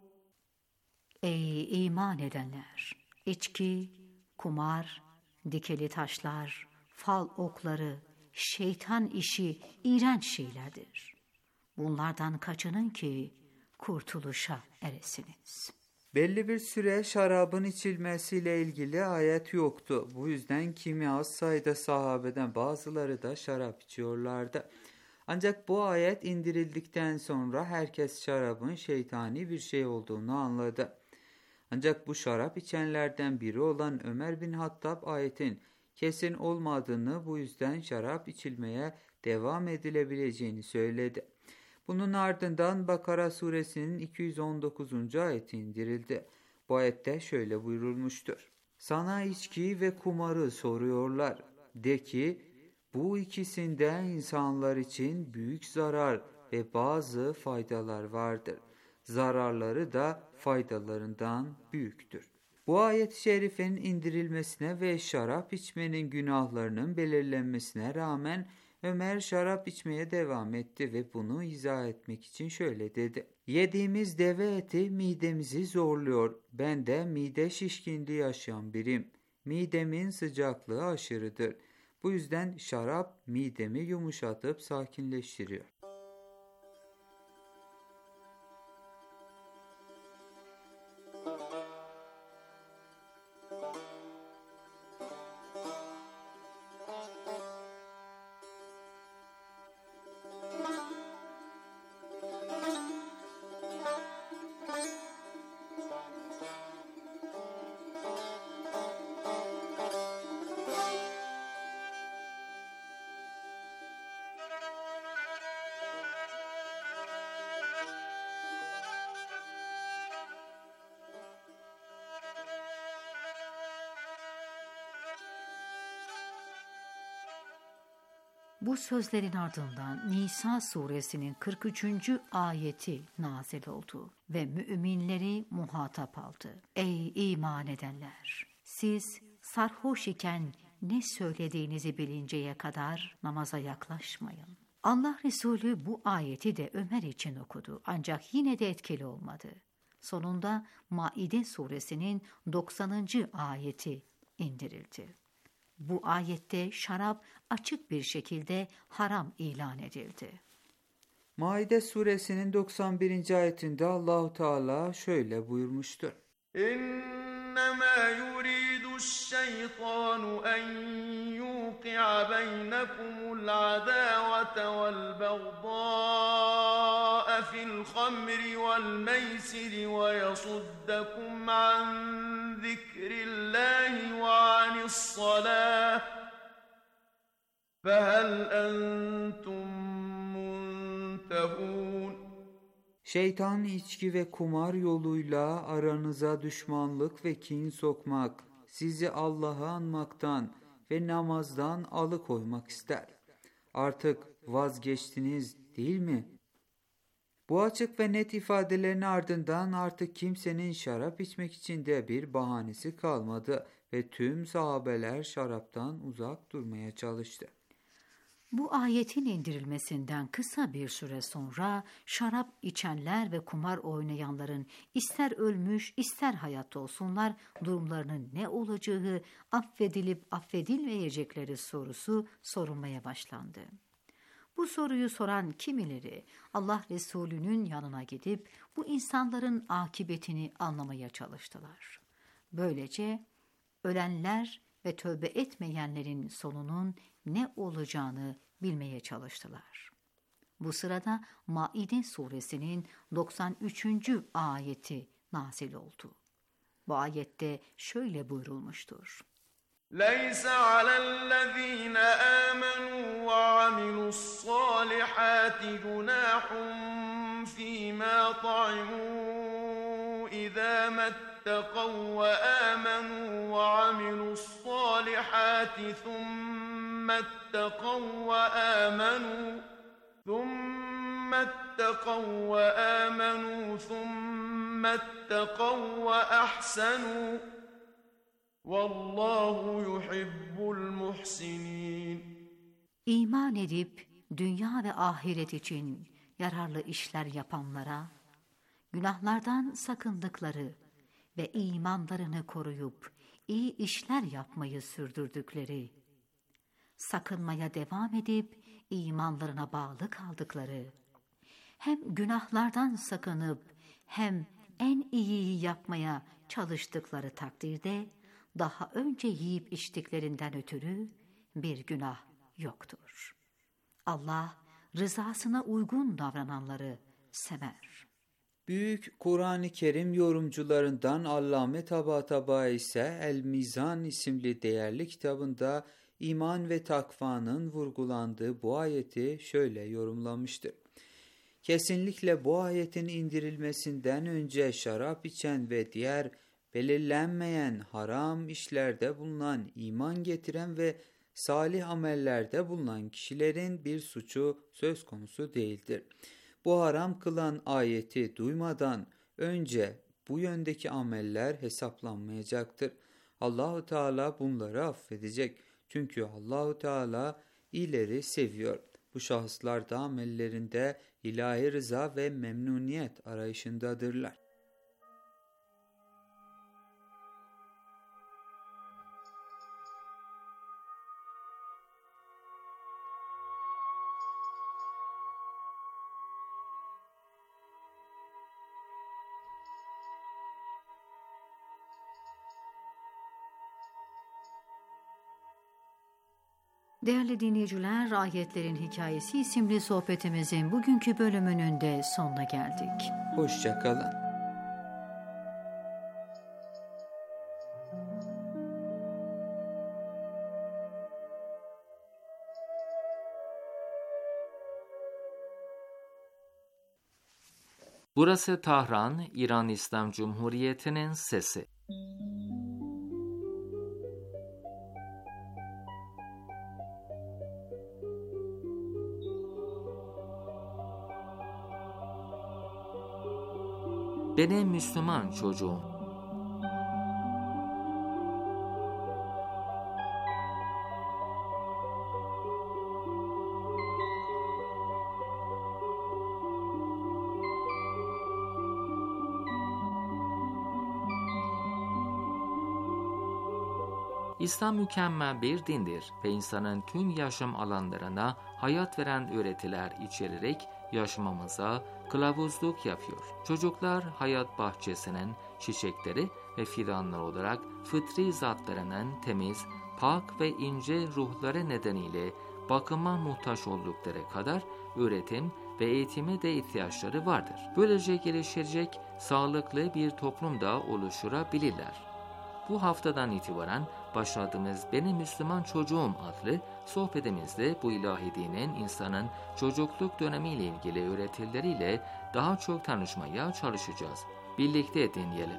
Ey iman edenler! İçki, kumar, dikili taşlar, fal okları, şeytan işi iğrenç şeylerdir. Bunlardan kaçının ki kurtuluşa eresiniz. Belli bir süre şarabın içilmesiyle ilgili ayet yoktu. Bu yüzden kimi az sayıda sahabeden bazıları da şarap içiyorlardı. Ancak bu ayet indirildikten sonra herkes şarabın şeytani bir şey olduğunu anladı. Ancak bu şarap içenlerden biri olan Ömer bin Hattab ayetin kesin olmadığını, bu yüzden şarap içilmeye devam edilebileceğini söyledi. Bunun ardından Bakara suresinin 219. ayeti indirildi. Bu ayette şöyle buyurulmuştur. Sana içki ve kumarı soruyorlar. De ki, bu ikisinde insanlar için büyük zarar ve bazı faydalar vardır. Zararları da faydalarından büyüktür. Bu ayet-i şerifenin indirilmesine ve şarap içmenin günahlarının belirlenmesine rağmen Ömer şarap içmeye devam etti ve bunu izah etmek için şöyle dedi. Yediğimiz deve eti midemizi zorluyor. Ben de mide şişkinliği yaşayan biriyim. Midemin sıcaklığı aşırıdır. Bu yüzden şarap midemi yumuşatıp sakinleştiriyor. Bu sözlerin ardından Nisa suresinin 43. ayeti nazil oldu ve müminleri muhatap aldı. Ey iman edenler! Siz sarhoş iken ne söylediğinizi bilinceye kadar namaza yaklaşmayın. Allah Resulü bu ayeti de Ömer için okudu ancak yine de etkili olmadı. Sonunda Maide suresinin 90. ayeti indirildi. Bu ayette şarap açık bir şekilde haram ilan edildi. Maide suresinin 91. ayetinde Allahu Teala şöyle buyurmuştur. İnnemâ yuridü'ş-şeytanu en yuqi'a beynekumul adâvete vel bagdâ'e fil hamri vel meysiri ve yasuddakum an zikrillâhi ve anis-salâh fehel entum muntehûn. Şeytan içki ve kumar yoluyla aranıza düşmanlık ve kin sokmak, sizi Allah'ı anmaktan ve namazdan alıkoymak ister. Artık vazgeçtiniz değil mi? Bu açık ve net ifadelerin ardından artık kimsenin şarap içmek için de bir bahanesi kalmadı ve tüm sahabeler şaraptan uzak durmaya çalıştı. Bu ayetin indirilmesinden kısa bir süre sonra şarap içenler ve kumar oynayanların ister ölmüş ister hayatta olsunlar durumlarının ne olacağı affedilip affedilmeyecekleri sorusu sorulmaya başlandı. Bu soruyu soran kimileri Allah Resulü'nün yanına gidip bu insanların akıbetini anlamaya çalıştılar. Böylece ölenler ve tövbe etmeyenlerin sonunun ne olacağını bilmeye çalıştılar. Bu sırada Maide suresinin 93. ayeti nazil oldu. Bu ayette şöyle buyurulmuştur. لَيْسَ عَلَى الَّذ۪ينَ آمَنُوا وَعَمِلُوا الصَّالِحَاتِ جُنَاحٌ ف۪ي مَا طَعِمُوا اِذَا مَا اتَّقَوْا وَآمَنُوا وَعَمِلُوا الصَّالِحَاتِ ثُمَّ اتَّقَوْا وَأَحْسَنُوا Vallahu yuhibbul muhsinin. İman edip dünya ve ahiret için yararlı işler yapanlara, günahlardan sakındıkları ve imanlarını koruyup iyi işler yapmayı sürdürdükleri, sakınmaya devam edip imanlarına bağlı kaldıkları, hem günahlardan sakınıp hem en iyiyi yapmaya çalıştıkları takdirde daha önce yiyip içtiklerinden ötürü bir günah yoktur. Allah rızasına uygun davrananları sever. Büyük Kur'an-ı Kerim yorumcularından Allame Tabatabai ise El Mizan isimli değerli kitabında iman ve takvanın vurgulandığı bu ayeti şöyle yorumlamıştır. Kesinlikle bu ayetin indirilmesinden önce şarap içen ve diğer belirlenmeyen haram işlerde bulunan, iman getiren ve salih amellerde bulunan kişilerin bir suçu söz konusu değildir. Bu haram kılan ayeti duymadan önce bu yöndeki ameller hesaplanmayacaktır. Allahu Teala bunları affedecek. Çünkü Allahu Teala iyileri seviyor. Bu şahıslar da amellerinde ilahi rıza ve memnuniyet arayışındadırlar. Değerli dinleyiciler, Ayetlerin Hikayesi isimli sohbetimizin bugünkü bölümünün de sonuna geldik. Hoşça kalın. Burası Tahran, İran İslam Cumhuriyeti'nin sesi. Benim Müslüman çocuğum. İslam mükemmel bir dindir ve insanın tüm yaşam alanlarına hayat veren öğretiler içererek yaşamamıza kılavuzluk yapıyor. Çocuklar hayat bahçesinin çiçekleri ve fidanlar olarak fıtri zatlarının temiz, pak ve ince ruhları nedeniyle bakıma muhtaç oldukları kadar öğretim ve eğitime de ihtiyaçları vardır. Böylece gelişecek sağlıklı bir toplumda oluşturabilirler. Bu haftadan itibaren başladığımız Benim Müslüman Çocuğum adlı sohbetimizde bu ilahi dinin insanın çocukluk dönemiyle ilgili öğretileriyle daha çok tanışmaya çalışacağız. Birlikte dinleyelim.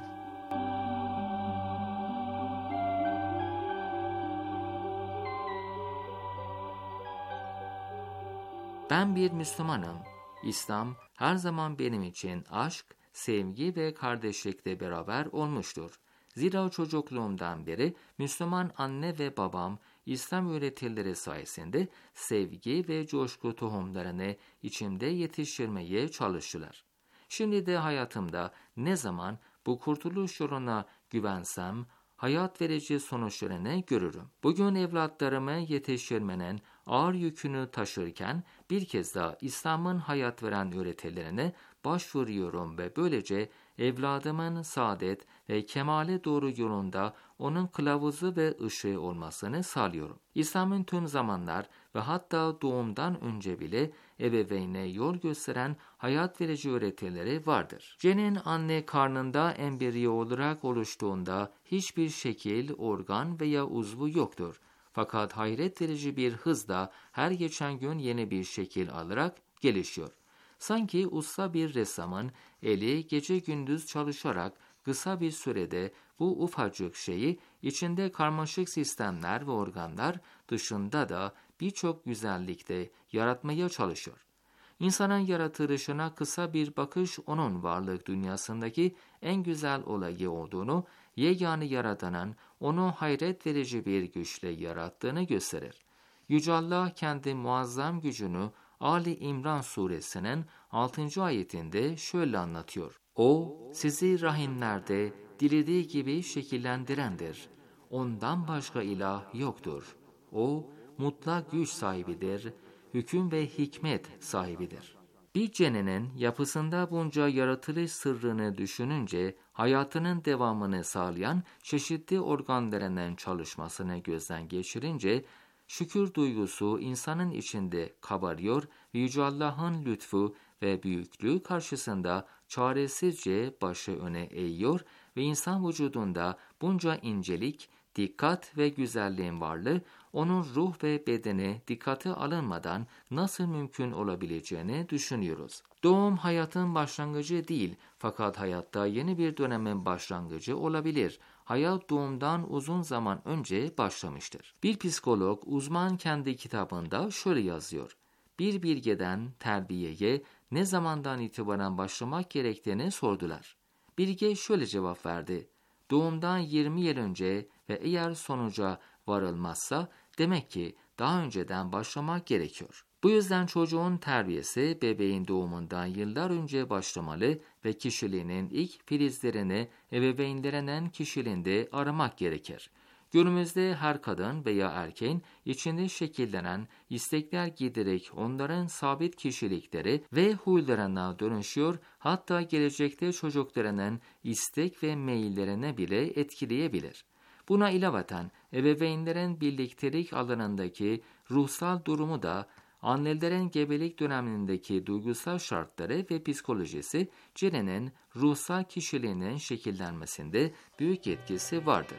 Ben bir Müslümanım. İslam her zaman benim için aşk, sevgi ve kardeşlikle beraber olmuştur. Zira çocukluğumdan beri Müslüman anne ve babam İslam öğretileri sayesinde sevgi ve coşku tohumlarını içimde yetiştirmeye çalıştılar. Şimdi de hayatımda ne zaman bu kurtuluş yoluna güvensem, hayat verici sonuçlarını görürüm. Bugün evlatlarımı yetiştirmenin ağır yükünü taşırken bir kez daha İslam'ın hayat veren öğretilerine başvuruyorum ve böylece evladımın saadet ve kemale doğru yolunda onun kılavuzu ve ışığı olmasını sağlıyorum. İslam'ın tüm zamanlar ve hatta doğumdan önce bile ebeveyne yol gösteren hayat verici öğretileri vardır. Cenin anne karnında embriyo olarak oluştuğunda hiçbir şekil, organ veya uzvu yoktur. Fakat hayret verici bir hızla her geçen gün yeni bir şekil alarak gelişiyor. Sanki usta bir ressamın eli gece gündüz çalışarak kısa bir sürede bu ufacık şeyi içinde karmaşık sistemler ve organlar dışında da birçok güzellikte yaratmaya çalışıyor. İnsanın yaratılışına kısa bir bakış onun varlık dünyasındaki en güzel olayı olduğunu, yegane yaradanın onu hayret verici bir güçle yarattığını gösterir. Yüce Allah kendi muazzam gücünü Ali İmran suresinin 6. ayetinde şöyle anlatıyor. O, sizi rahimlerde dilediği gibi şekillendirendir. Ondan başka ilah yoktur. O, mutlak güç sahibidir, hüküm ve hikmet sahibidir. Bir ceninin yapısında bunca yaratılış sırrını düşününce, hayatının devamını sağlayan çeşitli organlarının çalışmasını gözden geçirince, şükür duygusu insanın içinde kabarıyor ve Yüce Allah'ın lütfu ve büyüklüğü karşısında çaresizce başı öne eğiyor ve insan vücudunda bunca incelik, dikkat ve güzelliğin varlığı, onun ruh ve bedeni dikkate alınmadan nasıl mümkün olabileceğini düşünüyoruz. Doğum hayatın başlangıcı değil, fakat hayatta yeni bir dönemin başlangıcı olabilir. Hayat doğumdan uzun zaman önce başlamıştır. Bir psikolog uzman kendi kitabında şöyle yazıyor. Bir bilgeden terbiyeye ne zamandan itibaren başlamak gerektiğini sordular. Bilge şöyle cevap verdi. Doğumdan 20 yıl önce ve eğer sonuca varılmazsa demek ki daha önceden başlamak gerekiyor. Bu yüzden çocuğun terbiyesi bebeğin doğumundan yıllar önce başlamalı ve kişiliğinin ilk filizlerini ebeveynlerinin kişiliğinde aramak gerekir. Günümüzde her kadın veya erkeğin içinde şekillenen istekler giderek onların sabit kişilikleri ve huylarına dönüşüyor, hatta gelecekte çocuklarının istek ve meyillerine bile etkileyebilir. Buna ilaveten ebeveynlerin birliktelik alanındaki ruhsal durumu da annelerin gebelik dönemindeki duygusal şartları ve psikolojisi ceninin ruhsal kişiliğinin şekillenmesinde büyük etkisi vardır.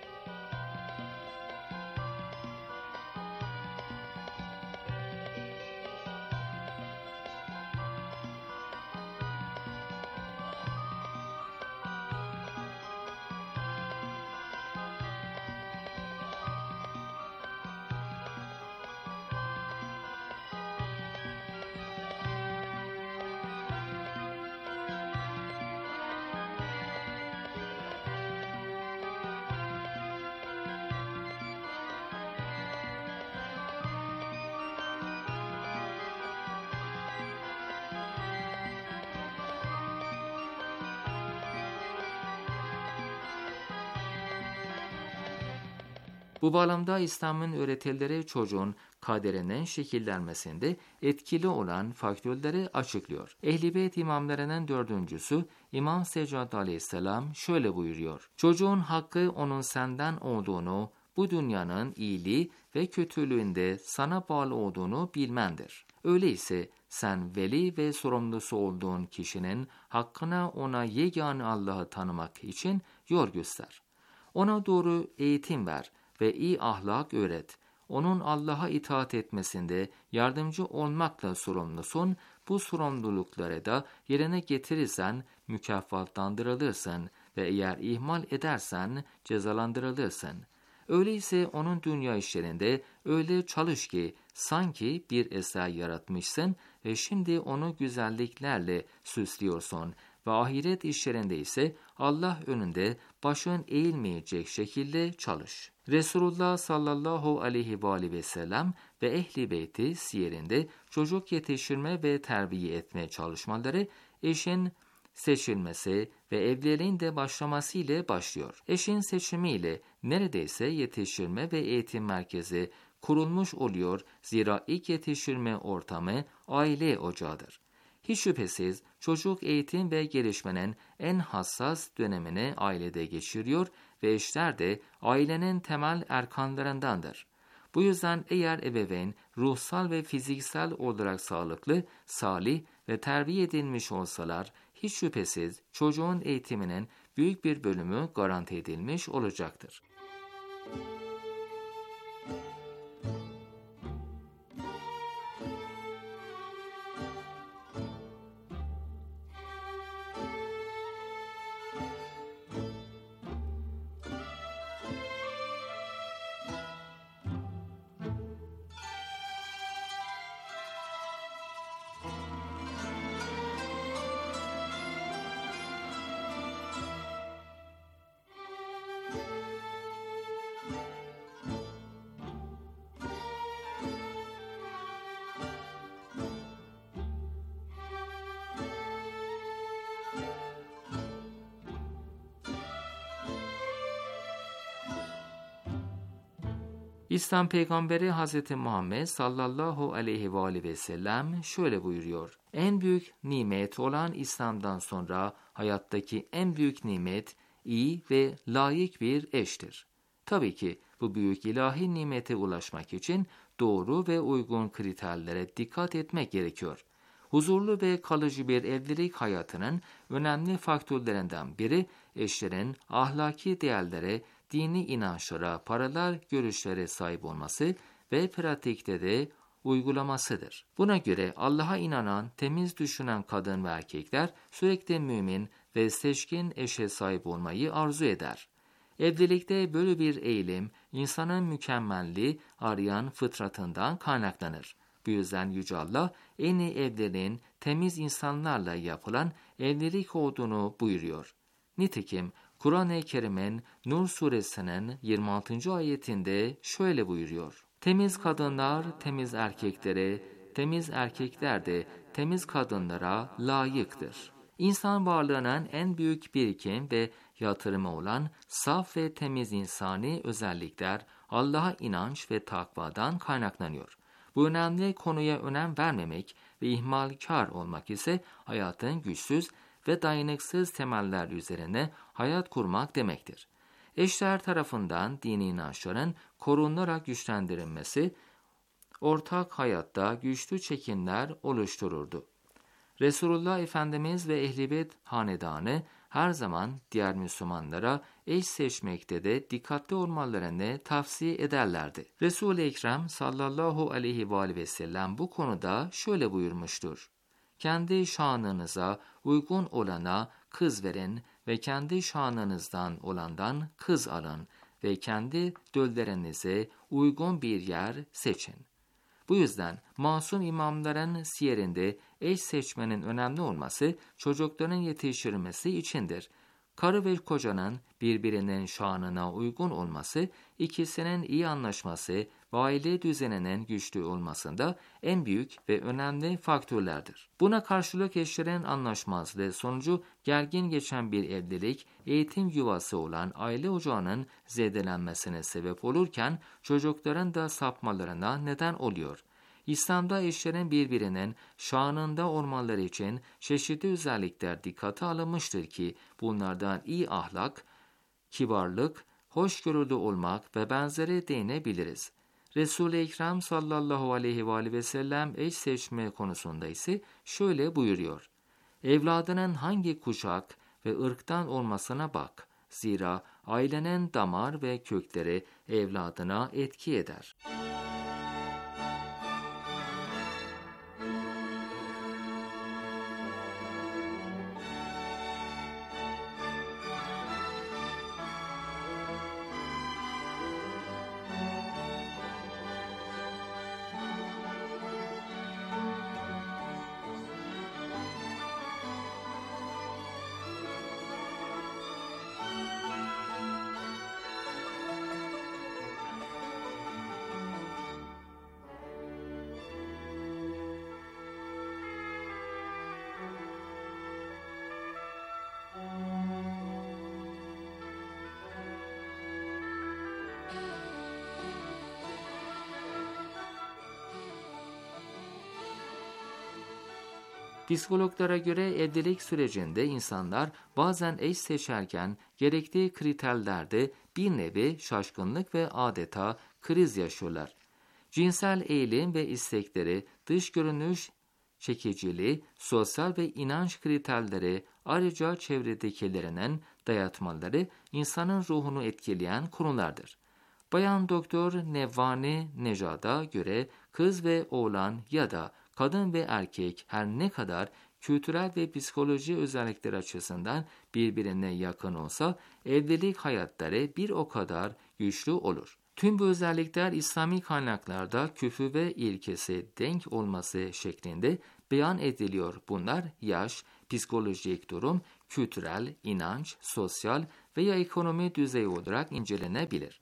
Bu bağlamda İslam'ın öğretileri çocuğun kaderinin şekillenmesinde etkili olan faktörleri açıklıyor. Ehl-i Beyt imamlarının dördüncüsü İmam Seccad Aleyhisselam şöyle buyuruyor: Çocuğun hakkı onun senden olduğunu, bu dünyanın iyiliği ve kötülüğünde sana bağlı olduğunu bilmendir. Öyleyse sen veli ve sorumlusu olduğun kişinin hakkına ona yegane Allah'ı tanımak için yol göster. Ona doğru eğitim ver ve iyi ahlak öğret. Onun Allah'a itaat etmesinde yardımcı olmakla sorumlusun. Bu sorumlulukları da yerine getirirsen mükafatlandırılırsın ve eğer ihmal edersen cezalandırılırsın. Öyleyse onun dünya işlerinde öyle çalış ki sanki bir eser yaratmışsın ve şimdi onu güzelliklerle süslüyorsun ve ahiret işlerinde ise Allah önünde başın eğilmeyecek şekilde çalış. Resulullah sallallahu aleyhi ve sellem ve Ehl-i Beyti siyerinde çocuk yetiştirme ve terbiye etme çalışmaları eşin seçilmesi ve evliliğin de başlaması ile başlıyor. Eşin seçimiyle neredeyse yetiştirme ve eğitim merkezi kurulmuş oluyor, zira ilk yetiştirme ortamı aile ocağıdır. Hiç şüphesiz çocuk eğitim ve gelişmenin en hassas dönemini ailede geçiriyor ve eşler de ailenin temel erkanlarındandır. Bu yüzden eğer ebeveyn ruhsal ve fiziksel olarak sağlıklı, salih ve terbiye edilmiş olsalar, hiç şüphesiz çocuğun eğitiminin büyük bir bölümü garanti edilmiş olacaktır. İslam peygamberi Hz. Muhammed sallallahu aleyhi ve sellem şöyle buyuruyor: En büyük nimet olan İslam'dan sonra hayattaki en büyük nimet iyi ve layık bir eştir. Tabii ki bu büyük ilahi nimete ulaşmak için doğru ve uygun kriterlere dikkat etmek gerekiyor. Huzurlu ve kalıcı bir evlilik hayatının önemli faktörlerinden biri eşlerin ahlaki değerlere, dini inançlara, paralel görüşlere sahip olması ve pratikte de uygulamasıdır. Buna göre Allah'a inanan, temiz düşünen kadın ve erkekler sürekli mümin ve seçkin eşe sahip olmayı arzu eder. Evlilikte böyle bir eğilim insanın mükemmelliği arayan fıtratından kaynaklanır. Bu yüzden Yüce Allah en iyi evliliğin temiz insanlarla yapılan evlilik olduğunu buyuruyor. Nitekim Kur'an-ı Kerim'in Nur suresinin 26. ayetinde şöyle buyuruyor: Temiz kadınlar temiz erkeklere, temiz erkekler de temiz kadınlara layıktır. İnsan varlığının en büyük birikim ve yatırımı olan saf ve temiz insani özellikler Allah'a inanç ve takvadan kaynaklanıyor. Bu önemli konuya önem vermemek ve ihmalkar olmak ise hayatın güçsüz ve dayanıksız temeller üzerine hayat kurmak demektir. Eşler tarafından dini inançların korunarak güçlendirilmesi, ortak hayatta güçlü çekimler oluştururdu. Resulullah Efendimiz ve Ehl-i Beyt hanedanı her zaman diğer Müslümanlara eş seçmekte de dikkatli olmalarını tavsiye ederlerdi. Resul-i Ekrem sallallahu aleyhi ve sellem bu konuda şöyle buyurmuştur: Kendi şanınıza uygun olana kız verin ve kendi şanınızdan olandan kız alın ve kendi döllerinize uygun bir yer seçin. Bu yüzden masum imamların siyerinde eş seçmenin önemli olması çocukların yetiştirilmesi içindir. Karı ve kocanın birbirinin şanına uygun olması, ikisinin iyi anlaşması ve ve aile düzeninin güçlü olmasında en büyük ve önemli faktörlerdir. Buna karşılık eşlerin anlaşmazlığı sonucu gergin geçen bir evlilik, eğitim yuvası olan aile ocağının zedelenmesine sebep olurken çocukların da sapmalarına neden oluyor. İslam'da eşlerin birbirinin şanında olmaları için çeşitli özellikler dikkate alınmıştır ki bunlardan iyi ahlak, kibarlık, hoşgörülü olmak ve benzeri değinebiliriz. Resul-i Ekrem sallallahu aleyhi ve sellem eş seçme konusunda ise şöyle buyuruyor. Evladının hangi kuşak ve ırktan olmasına bak. Zira ailenin damar ve kökleri evladına etki eder. Psikologlara göre evlilik sürecinde insanlar bazen eş seçerken gerektiği kriterlerde bir nevi şaşkınlık ve adeta kriz yaşıyorlar. Cinsel eğilim ve istekleri, dış görünüş çekiciliği, sosyal ve inanç kriterleri, ayrıca çevredekilerinin dayatmaları insanın ruhunu etkileyen konulardır. Bayan Doktor Nevvani Nejad'a göre kız ve oğlan ya da kadın ve erkek her ne kadar kültürel ve psikoloji özellikleri açısından birbirine yakın olsa evlilik hayatları bir o kadar güçlü olur. Tüm bu özellikler İslami kaynaklarda küfü ve ilkesi denk olması şeklinde beyan ediliyor. Bunlar yaş, psikolojik durum, kültürel, inanç, sosyal veya ekonomi düzeyi olarak incelenebilir.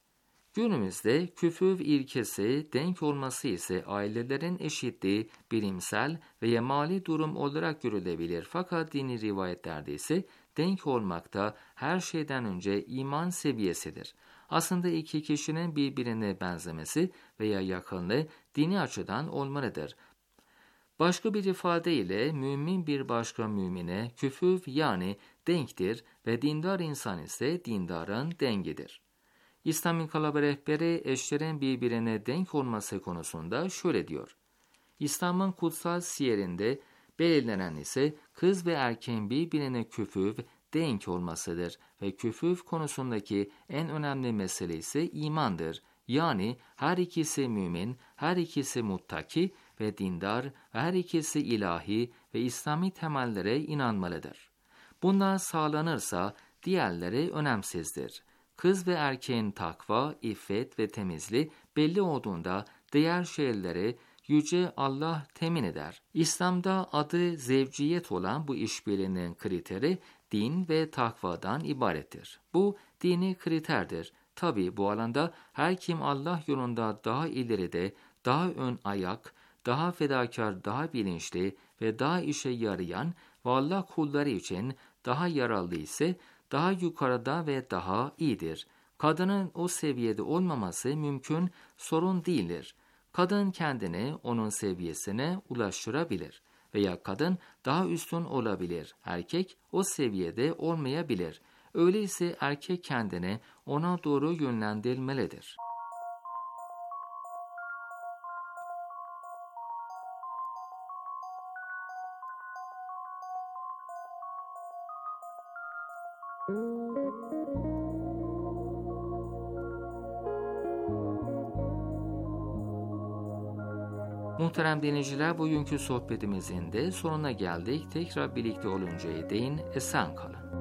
Günümüzde küfür ilkesi denk olması ise ailelerin eşitliği bilimsel veya mali durum olarak görülebilir. Fakat dini rivayetlerde ise denk olmakta her şeyden önce iman seviyesidir. Aslında iki kişinin birbirine benzemesi veya yakınlığı dini açıdan olmalıdır. Başka bir ifadeyle mümin bir başka mümine küfür yani denktir ve dindar insan ise dindarın dengidir. İslam İnkılabı rehberi eşlerin birbirine denk olması konusunda şöyle diyor. İslam'ın kutsal siyerinde belirlenen ise kız ve erkeğin birbirine küfür denk olmasıdır ve küfür konusundaki en önemli mesele ise imandır. Yani her ikisi mümin, her ikisi muttaki ve dindar ve her ikisi ilahi ve İslami temellere inanmalıdır. Bunlar sağlanırsa diğerleri önemsizdir. Kız ve erkeğin takva, iffet ve temizliği belli olduğunda diğer şeyleri Yüce Allah temin eder. İslam'da adı zevciyet olan bu işbirliğinin kriteri din ve takvadan ibarettir. Bu dini kriterdir. Tabi bu alanda her kim Allah yolunda daha ileride, daha ön ayak, daha fedakar, daha bilinçli ve daha işe yarayan ve Allah kulları için daha yararlı ise daha yukarıda ve daha iyidir. Kadının o seviyede olmaması mümkün sorun değildir. Kadın kendini onun seviyesine ulaştırabilir veya kadın daha üstün olabilir. Erkek o seviyede olmayabilir. Öyleyse erkek kendini ona doğru yönlendirmelidir. Muhterem dinleyiciler, bugünkü sohbetimizin de sonuna geldik. Tekrar birlikte oluncaya değin esen kalın.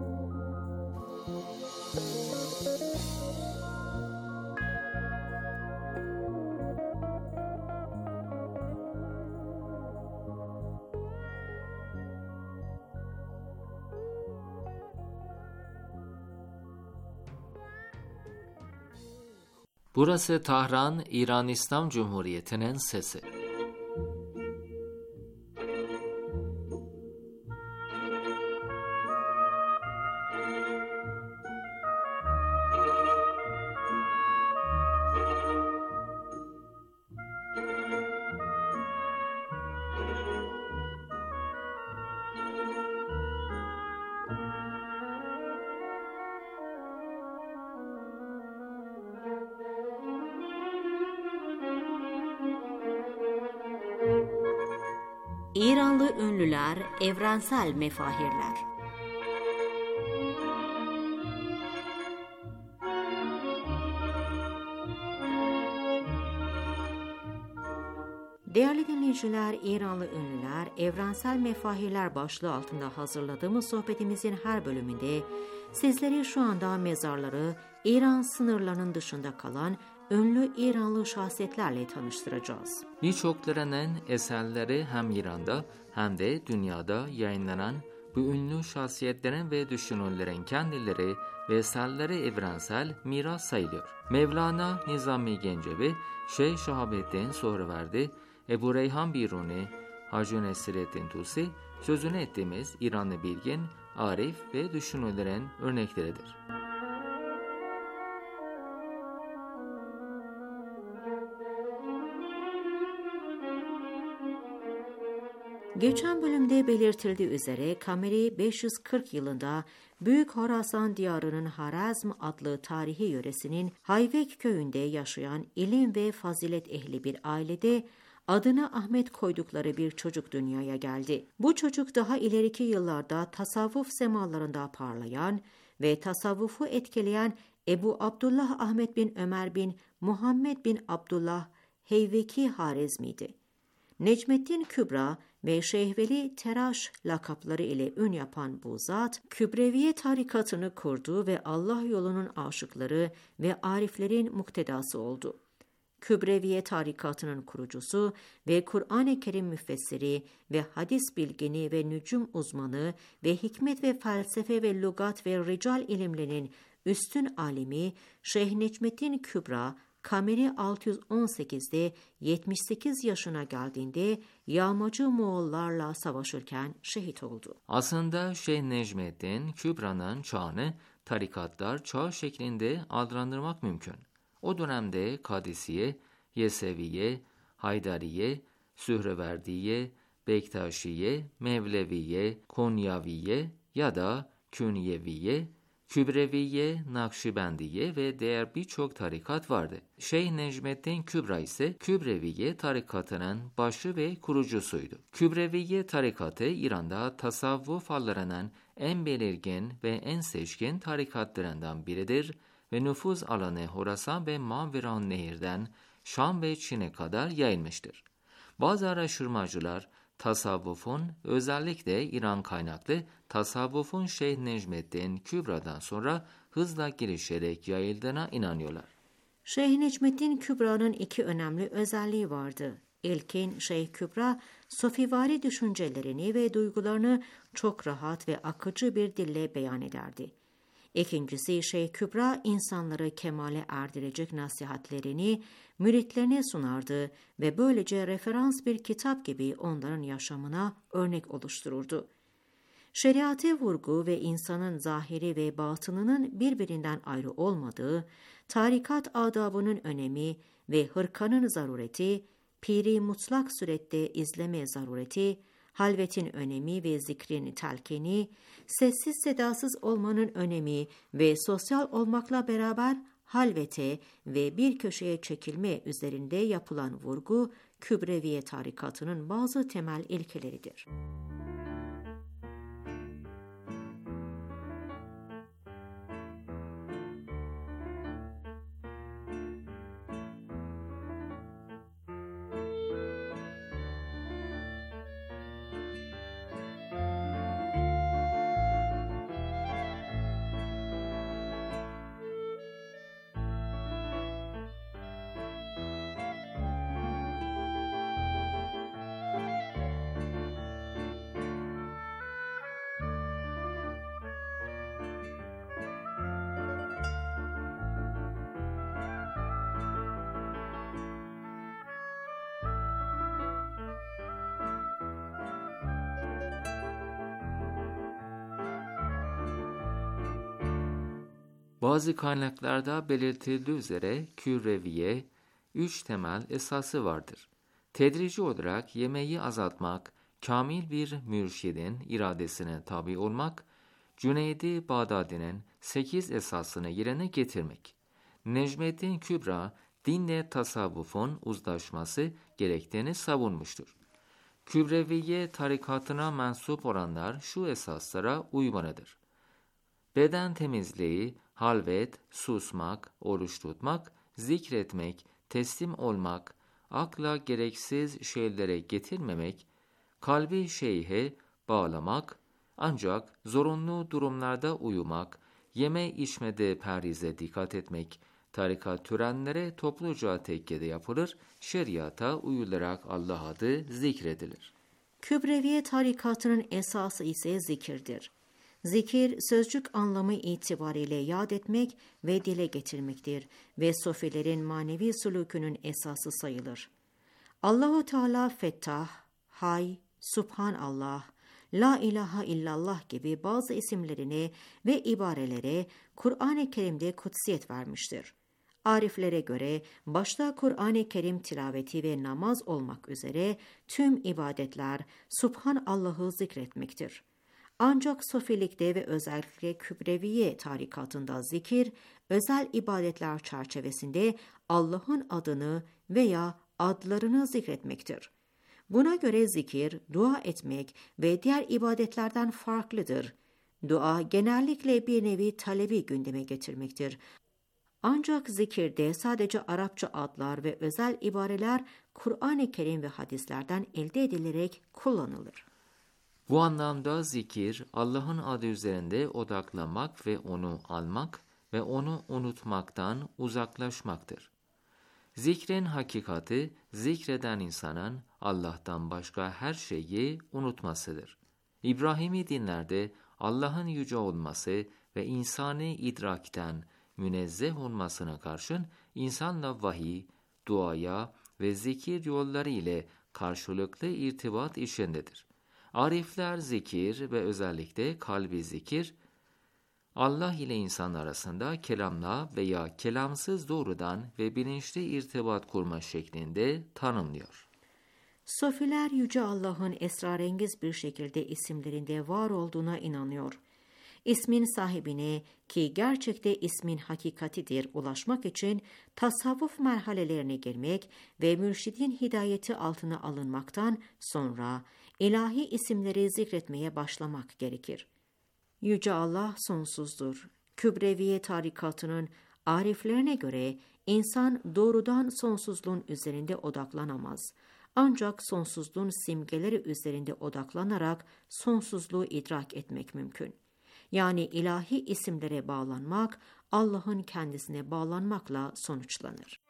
Burası Tahran, İran İslam Cumhuriyeti'nin sesi. İranlı ünlüler, evrensel mefahirler. Değerli dinleyiciler, İranlı ünlüler, evrensel mefahirler başlığı altında hazırladığımız sohbetimizin her bölümünde sizleri şu anda mezarları İran sınırlarının dışında kalan ünlü İranlı şahsiyetlerle tanıştıracağız. Birçoklarının eserleri hem İran'da hem de dünyada yayınlanan bu ünlü şahsiyetlerin ve düşünürlerin kendileri ve eserleri evrensel miras sayılıyor. Mevlana Nizami Gencevi, Şeyh Şahabettin Sohraverdi, Ebu Reyhan Biruni, Hacı Nesrettin Tusi, sözünü ettiğimiz İranlı bilgin, arif ve düşünürlerin örnekleridir. Geçen bölümde belirtildiği üzere Kameri 540 yılında Büyük Horasan diyarının Harazm adlı tarihi yöresinin Hayvek köyünde yaşayan ilim ve fazilet ehli bir ailede adına Ahmet koydukları bir çocuk dünyaya geldi. Bu çocuk daha ileriki yıllarda tasavvuf semalarında parlayan ve tasavvufu etkileyen Ebu Abdullah Ahmet bin Ömer bin Muhammed bin Abdullah Heyveki Harizmi'ydi. Necmettin Kübra ve Şehveli Teraş lakapları ile ün yapan bu zat, Kübreviye tarikatını kurdu ve Allah yolunun aşıkları ve ariflerin muktedası oldu. Kübreviye tarikatının kurucusu ve Kur'an-ı Kerim müfessiri ve hadis bilgini ve nücum uzmanı ve hikmet ve felsefe ve lügat ve rical ilimlerinin üstün alimi Şeyh Necmettin Kübra, Kameri 618'de 78 yaşına geldiğinde yağmacı Moğollarla savaşırken şehit oldu. Aslında Şeyh Necmettin Kübra'nın çağını tarikatlar çağı şeklinde adlandırmak mümkün. O dönemde Kadisiye, Yeseviye, Haydariye, Sühreverdiye, Bektaşiye, Mevleviye, Konyaviye ya da Künyeviye, Kübreviye, Nakşibendiye ve diğer birçok tarikat vardı. Şeyh Necmettin Kübra ise Kübreviye tarikatının başı ve kurucusuydu. Kübreviye tarikatı İran'da tasavvuf hallarının en belirgin ve en seçkin tarikatlarından biridir ve nüfuz alanı Horasan ve Maveraun Nehir'den Şam ve Çin'e kadar yayılmıştır. Bazı araştırmacılar tasavvufun, özellikle İran kaynaklı tasavvufun Şeyh Necmettin Kübra'dan sonra hızla gelişerek yayıldığına inanıyorlar. Şeyh Necmettin Kübra'nın iki önemli özelliği vardı. İlkin, Şeyh Kübra, sofivari düşüncelerini ve duygularını çok rahat ve akıcı bir dille beyan ederdi. İkincisi, Şeyh Kübra insanları kemale erdirecek nasihatlerini müritlerine sunardı ve böylece referans bir kitap gibi onların yaşamına örnek oluştururdu. Şeriate vurgu ve insanın zahiri ve batınının birbirinden ayrı olmadığı, tarikat adabının önemi ve hırkanın zarureti, piri mutlak surette izleme zarureti, halvetin önemi ve zikrin telkini, sessiz sedasız olmanın önemi ve sosyal olmakla beraber halvete ve bir köşeye çekilme üzerinde yapılan vurgu, Kübreviye tarikatının bazı temel ilkeleridir. Bazı kaynaklarda belirtildiği üzere kürreviye 3 temel esası vardır. Tedrici olarak yemeği azaltmak, kamil bir mürşidin iradesine tabi olmak, Cüneyd-i Bağdadi'nin 8 esasını yerine getirmek. Necmettin Kübra, dinle tasavvufun uzlaşması gerektiğini savunmuştur. Kübreviye tarikatına mensup olanlar şu esaslara uymalıdır. Beden temizliği, halvet, susmak, oruç tutmak, zikretmek, teslim olmak, akla gereksiz şeylere getirmemek, kalbi şeyhe bağlamak, ancak zorunlu durumlarda uyumak, yeme içmede perhize dikkat etmek, tarikat törenlere topluca tekkede yapılır, şeriata uyularak Allah adı zikredilir. Kübreviye tarikatının esası ise zikirdir. Zikir, sözcük anlamı itibariyle yad etmek ve dile getirmektir ve sofilerin manevi sülûkünün esası sayılır. Allahu Teala Fettah, Hay, Subhanallah, La ilahe illallah gibi bazı isimlerine ve ibarelere Kur'an-ı Kerim'de kutsiyet vermiştir. Ariflere göre başta Kur'an-ı Kerim tilaveti ve namaz olmak üzere tüm ibadetler Subhanallah'ı zikretmektir. Ancak sofilikte ve özellikle Kübreviye tarikatında zikir, özel ibadetler çerçevesinde Allah'ın adını veya adlarını zikretmektir. Buna göre zikir, dua etmek ve diğer ibadetlerden farklıdır. Dua genellikle bir nevi talebi gündeme getirmektir. Ancak zikirde sadece Arapça adlar ve özel ibareler Kur'an-ı Kerim ve hadislerden elde edilerek kullanılır. Bu anlamda zikir, Allah'ın adı üzerinde odaklanmak ve onu almak ve onu unutmaktan uzaklaşmaktır. Zikrin hakikati, zikreden insanın Allah'tan başka her şeyi unutmasıdır. İbrahimi dinlerde Allah'ın yüce olması ve insani idrakten münezzeh olmasına karşın insanla vahiy, duaya ve zikir yolları ile karşılıklı irtibat içindedir. Arifler zikir ve özellikle kalbi zikir, Allah ile insan arasında kelamla veya kelamsız doğrudan ve bilinçli irtibat kurma şeklinde tanımlıyor. Sofiler Yüce Allah'ın esrarengiz bir şekilde isimlerinde var olduğuna inanıyor. İsmin sahibine, ki gerçekte ismin hakikatidir, ulaşmak için tasavvuf merhalelerine girmek ve mürşidin hidayeti altına alınmaktan sonra ilahi isimleri zikretmeye başlamak gerekir. Yüce Allah sonsuzdur. Kübreviye tarikatının ariflerine göre insan doğrudan sonsuzluğun üzerinde odaklanamaz. Ancak sonsuzluğun simgeleri üzerinde odaklanarak sonsuzluğu idrak etmek mümkün. Yani ilahi isimlere bağlanmak, Allah'ın kendisine bağlanmakla sonuçlanır.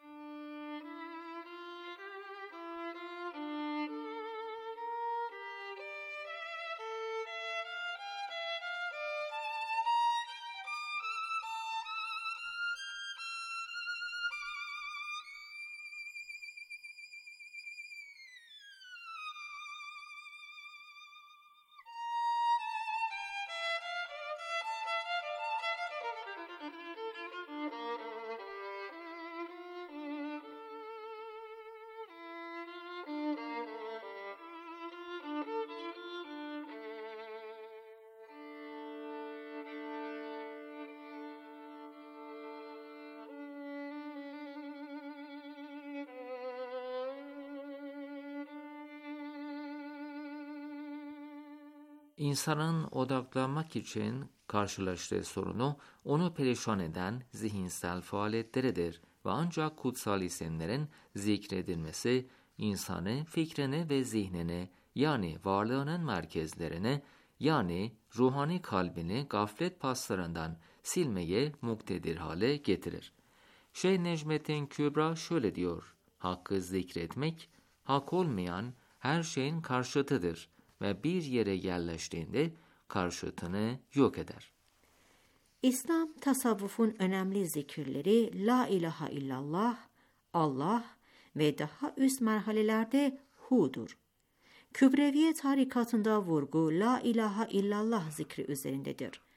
İnsanın odaklanmak için karşılaştığı sorunu onu perişan eden zihinsel faaliyetleridir ve ancak kutsal isimlerin zikredilmesi insanı fikrine ve zihnine yani varlığının merkezlerine yani ruhani kalbini gaflet paslarından silmeye muktedir hale getirir. Şeyh Necmettin Kübra şöyle diyor: Hakkı zikretmek, hak olmayan her şeyin karşıtıdır ve bir yere yerleştiğinde karşıtını yok eder. İslam tasavvufun önemli zikirleri La ilahe illallah, Allah ve daha üst merhalelerde Hu'dur. Kübreviye tarikatında vurgu La ilahe illallah zikri üzerindedir.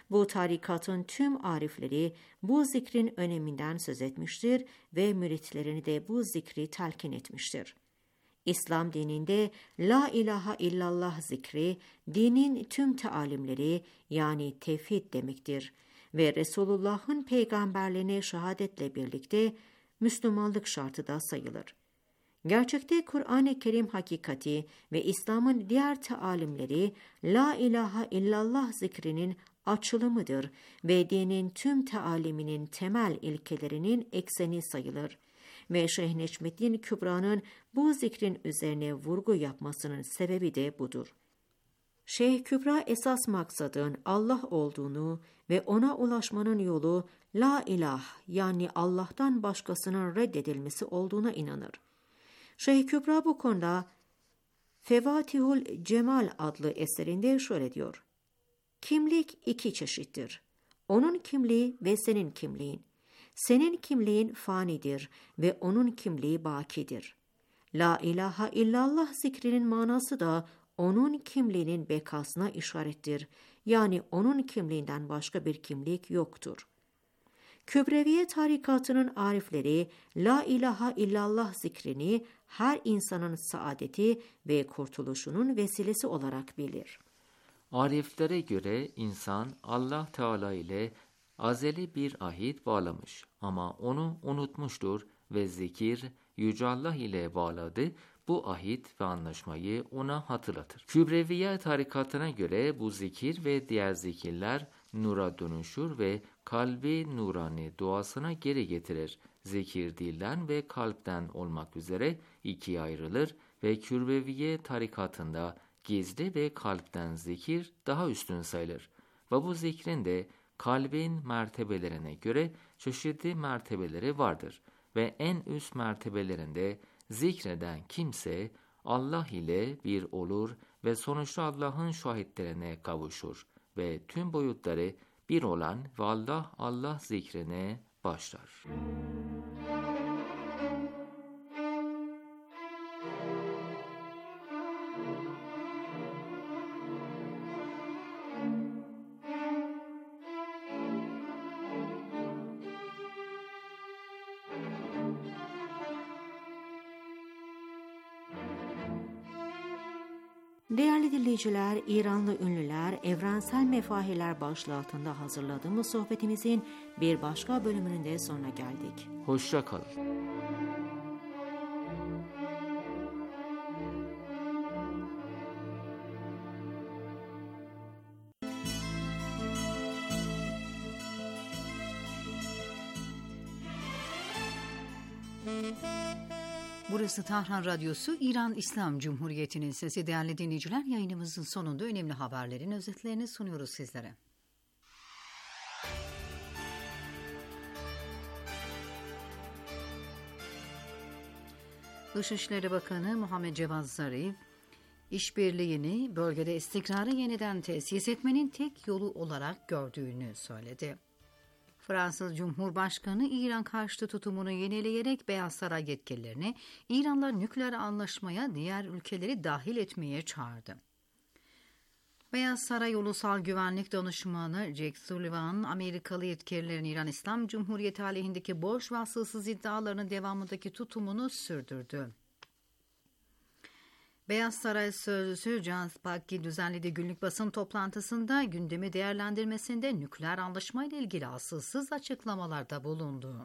Bu tarikatın tüm arifleri bu zikrin öneminden söz etmiştir ve müritlerini de bu zikri telkin etmiştir. İslam dininde La ilahe illallah zikri, dinin tüm talimleri yani tevhid demektir ve Resulullah'ın peygamberliğine şehadetle birlikte Müslümanlık şartı da sayılır. Gerçekte Kur'an-ı Kerim hakikati ve İslam'ın diğer talimleri La ilahe illallah zikrinin açılımıdır ve dinin tüm taliminin temel ilkelerinin ekseni sayılır. Ve Şeyh Necmettin Kübra'nın bu zikrin üzerine vurgu yapmasının sebebi de budur. Şeyh Kübra esas maksadın Allah olduğunu ve ona ulaşmanın yolu La ilah yani Allah'tan başkasının reddedilmesi olduğuna inanır. Şeyh Kübra bu konuda Fevatihul Cemal adlı eserinde şöyle diyor. Kimlik iki çeşittir. Onun kimliği ve senin kimliğin. Senin kimliğin fanidir ve onun kimliği bakidir. La ilahe illallah zikrinin manası da onun kimliğinin bekasına işarettir. Yani onun kimliğinden başka bir kimlik yoktur. Kübreviye tarikatının arifleri La ilahe illallah zikrini her insanın saadeti ve kurtuluşunun vesilesi olarak bilir. Ariflere göre insan Allah Teala ile azeli bir ahit bağlamış ama onu unutmuştur ve zikir Yüce Allah ile bağladı. Bu ahit ve anlaşmayı ona hatırlatır. Kübreviye tarikatına göre bu zikir ve diğer zikirler nura dönüşür ve kalbi nurani duasına geri getirir. Zikir dilden ve kalpten olmak üzere ikiye ayrılır ve Kübreviye tarikatında gizli ve kalpten zikir daha üstün sayılır. Ve bu zikrin de kalbin mertebelerine göre çeşitli mertebeleri vardır ve en üst mertebelerinde zikreden kimse Allah ile bir olur ve sonuçta Allah'ın şahitlerine kavuşur ve tüm boyutları bir olan ve Allah zikrine başlar. Değerli dinleyiciler, İranlı ünlüler, evrensel mefahirler başlığı altında hazırladığımız sohbetimizin bir başka bölümünün de sonuna geldik. Hoşça kalın. Burası Tahran Radyosu, İran İslam Cumhuriyeti'nin sesi. Değerli dinleyiciler, yayınımızın sonunda önemli haberlerin özetlerini sunuyoruz sizlere. Dışişleri Bakanı Muhammed Cevat Zarif, işbirliğini bölgede istikrarı yeniden tesis etmenin tek yolu olarak gördüğünü söyledi. Fransız Cumhurbaşkanı İran karşıtı tutumunu yenileyerek Beyaz Saray yetkililerini İran'la nükleer anlaşmaya diğer ülkeleri dahil etmeye çağırdı. Beyaz Saray Ulusal Güvenlik Danışmanı Jake Sullivan, Amerikalı yetkililerin İran İslam Cumhuriyeti aleyhindeki boş ve asılsız iddialarının devamındaki tutumunu sürdürdü. Beyaz Saray Sözcüsü Jan Psaki düzenlediği günlük basın toplantısında gündemi değerlendirmesinde nükleer anlaşmayla ilgili asılsız açıklamalarda bulundu.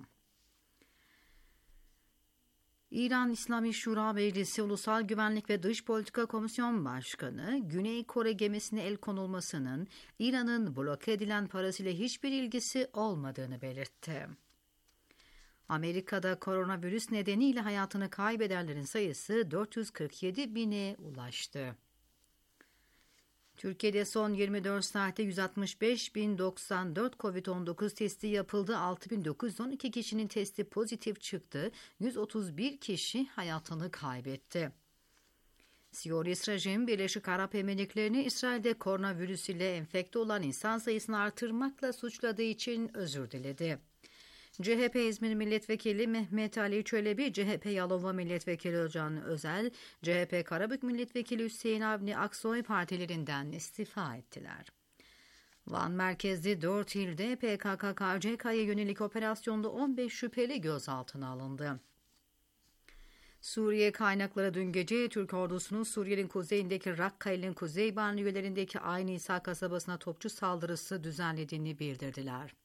İran İslami Şura Meclisi Ulusal Güvenlik ve Dış Politika Komisyon Başkanı, Güney Kore gemisine el konulmasının İran'ın bloke edilen parasıyla hiçbir ilgisi olmadığını belirtti. Amerika'da koronavirüs nedeniyle hayatını kaybedenlerin sayısı 447 bine ulaştı. Türkiye'de son 24 saatte 165.094 COVID-19 testi yapıldı. 6.912 kişinin testi pozitif çıktı. 131 kişi hayatını kaybetti. Siyonist rejim Birleşik Arap Emirlikleri'ni İsrail'de koronavirüs ile enfekte olan insan sayısını artırmakla suçladığı için özür diledi. CHP İzmir Milletvekili Mehmet Ali Çelebi, CHP Yalova Milletvekili Özcan Özel, CHP Karabük Milletvekili Hüseyin Avni Aksoy partilerinden istifa ettiler. Van merkezli 4 ilde PKK-KCK'ya yönelik operasyonda 15 şüpheli gözaltına alındı. Suriye kaynakları dün gece Türk ordusunun Suriye'nin kuzeyindeki Rakka ilinin kuzey banliyölerindeki Ayn İsa kasabasına topçu saldırısı düzenlediğini bildirdiler.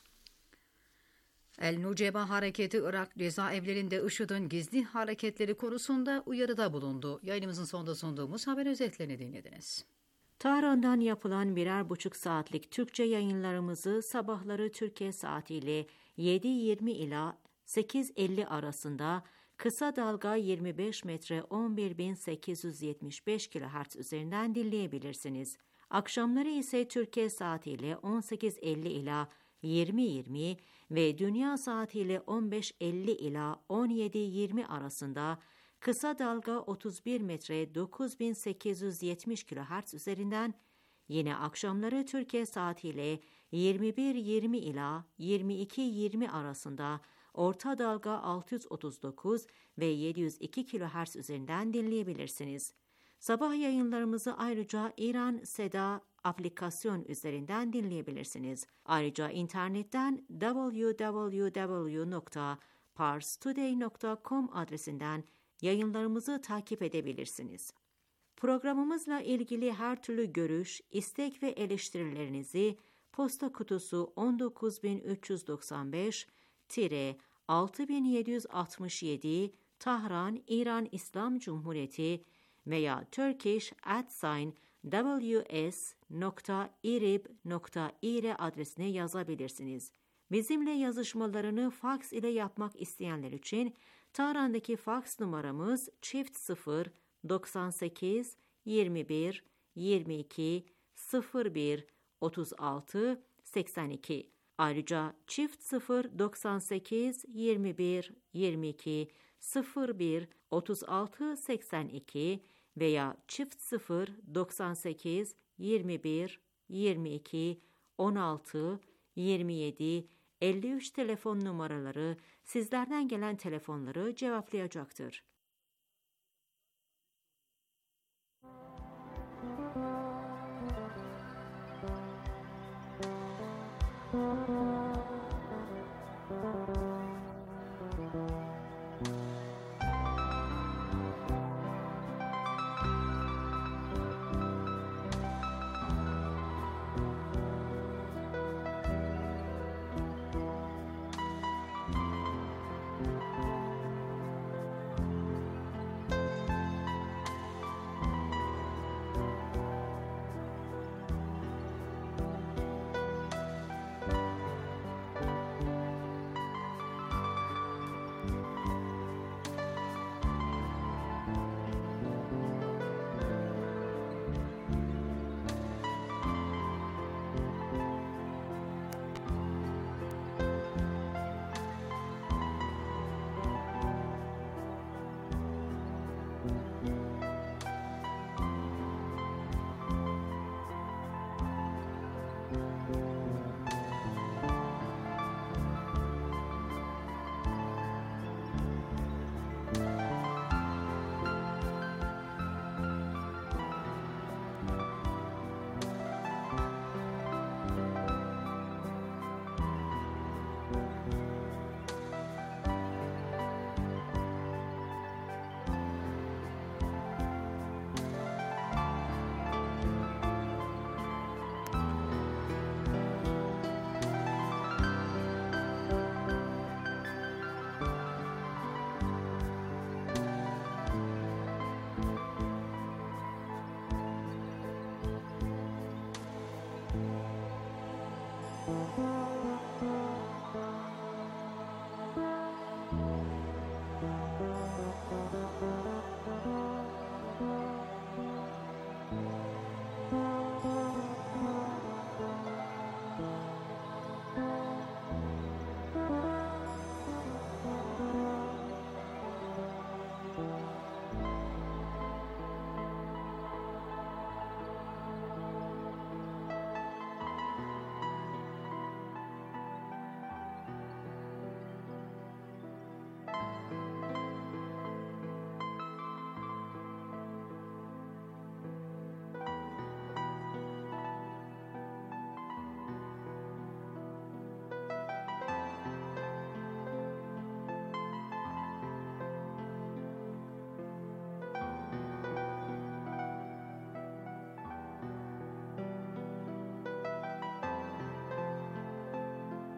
El-Nuceba hareketi Irak cezaevlerinde IŞİD'in gizli hareketleri konusunda uyarıda bulundu. Yayınımızın sonunda sunduğumuz haber özetlerini dinlediniz. Tahran'dan yapılan 1,5 saatlik Türkçe yayınlarımızı sabahları Türkiye saatiyle 7:20 ila 8:50 arasında kısa dalga 25 metre 11.875 kHz üzerinden dinleyebilirsiniz. Akşamları ise Türkiye saatiyle 18:50 ila 20:20 ve dünya saatiyle 15:50 ila 17:20 arasında kısa dalga 31 metre 9870 kHz üzerinden, yine akşamları Türkiye saatiyle 21:20 ila 22:20 arasında orta dalga 639 ve 702 kHz üzerinden dinleyebilirsiniz. Sabah yayınlarımızı ayrıca İran Seda aplikasyon üzerinden dinleyebilirsiniz. Ayrıca internetten www.parstoday.com adresinden yayınlarımızı takip edebilirsiniz. Programımızla ilgili her türlü görüş, istek ve eleştirilerinizi posta kutusu 19395-6767 Tahran, İran İslam Cumhuriyeti veya turkish@ws.irib.ir adresine yazabilirsiniz. Bizimle yazışmalarını faks ile yapmak isteyenler için Tahran'daki faks numaramız çift 0 98 21 22 01 36 82. Ayrıca çift 0 98 21 22 01 36 82 veya çift 0 98 21 22 16 27 53 telefon numaraları sizlerden gelen telefonları cevaplayacaktır.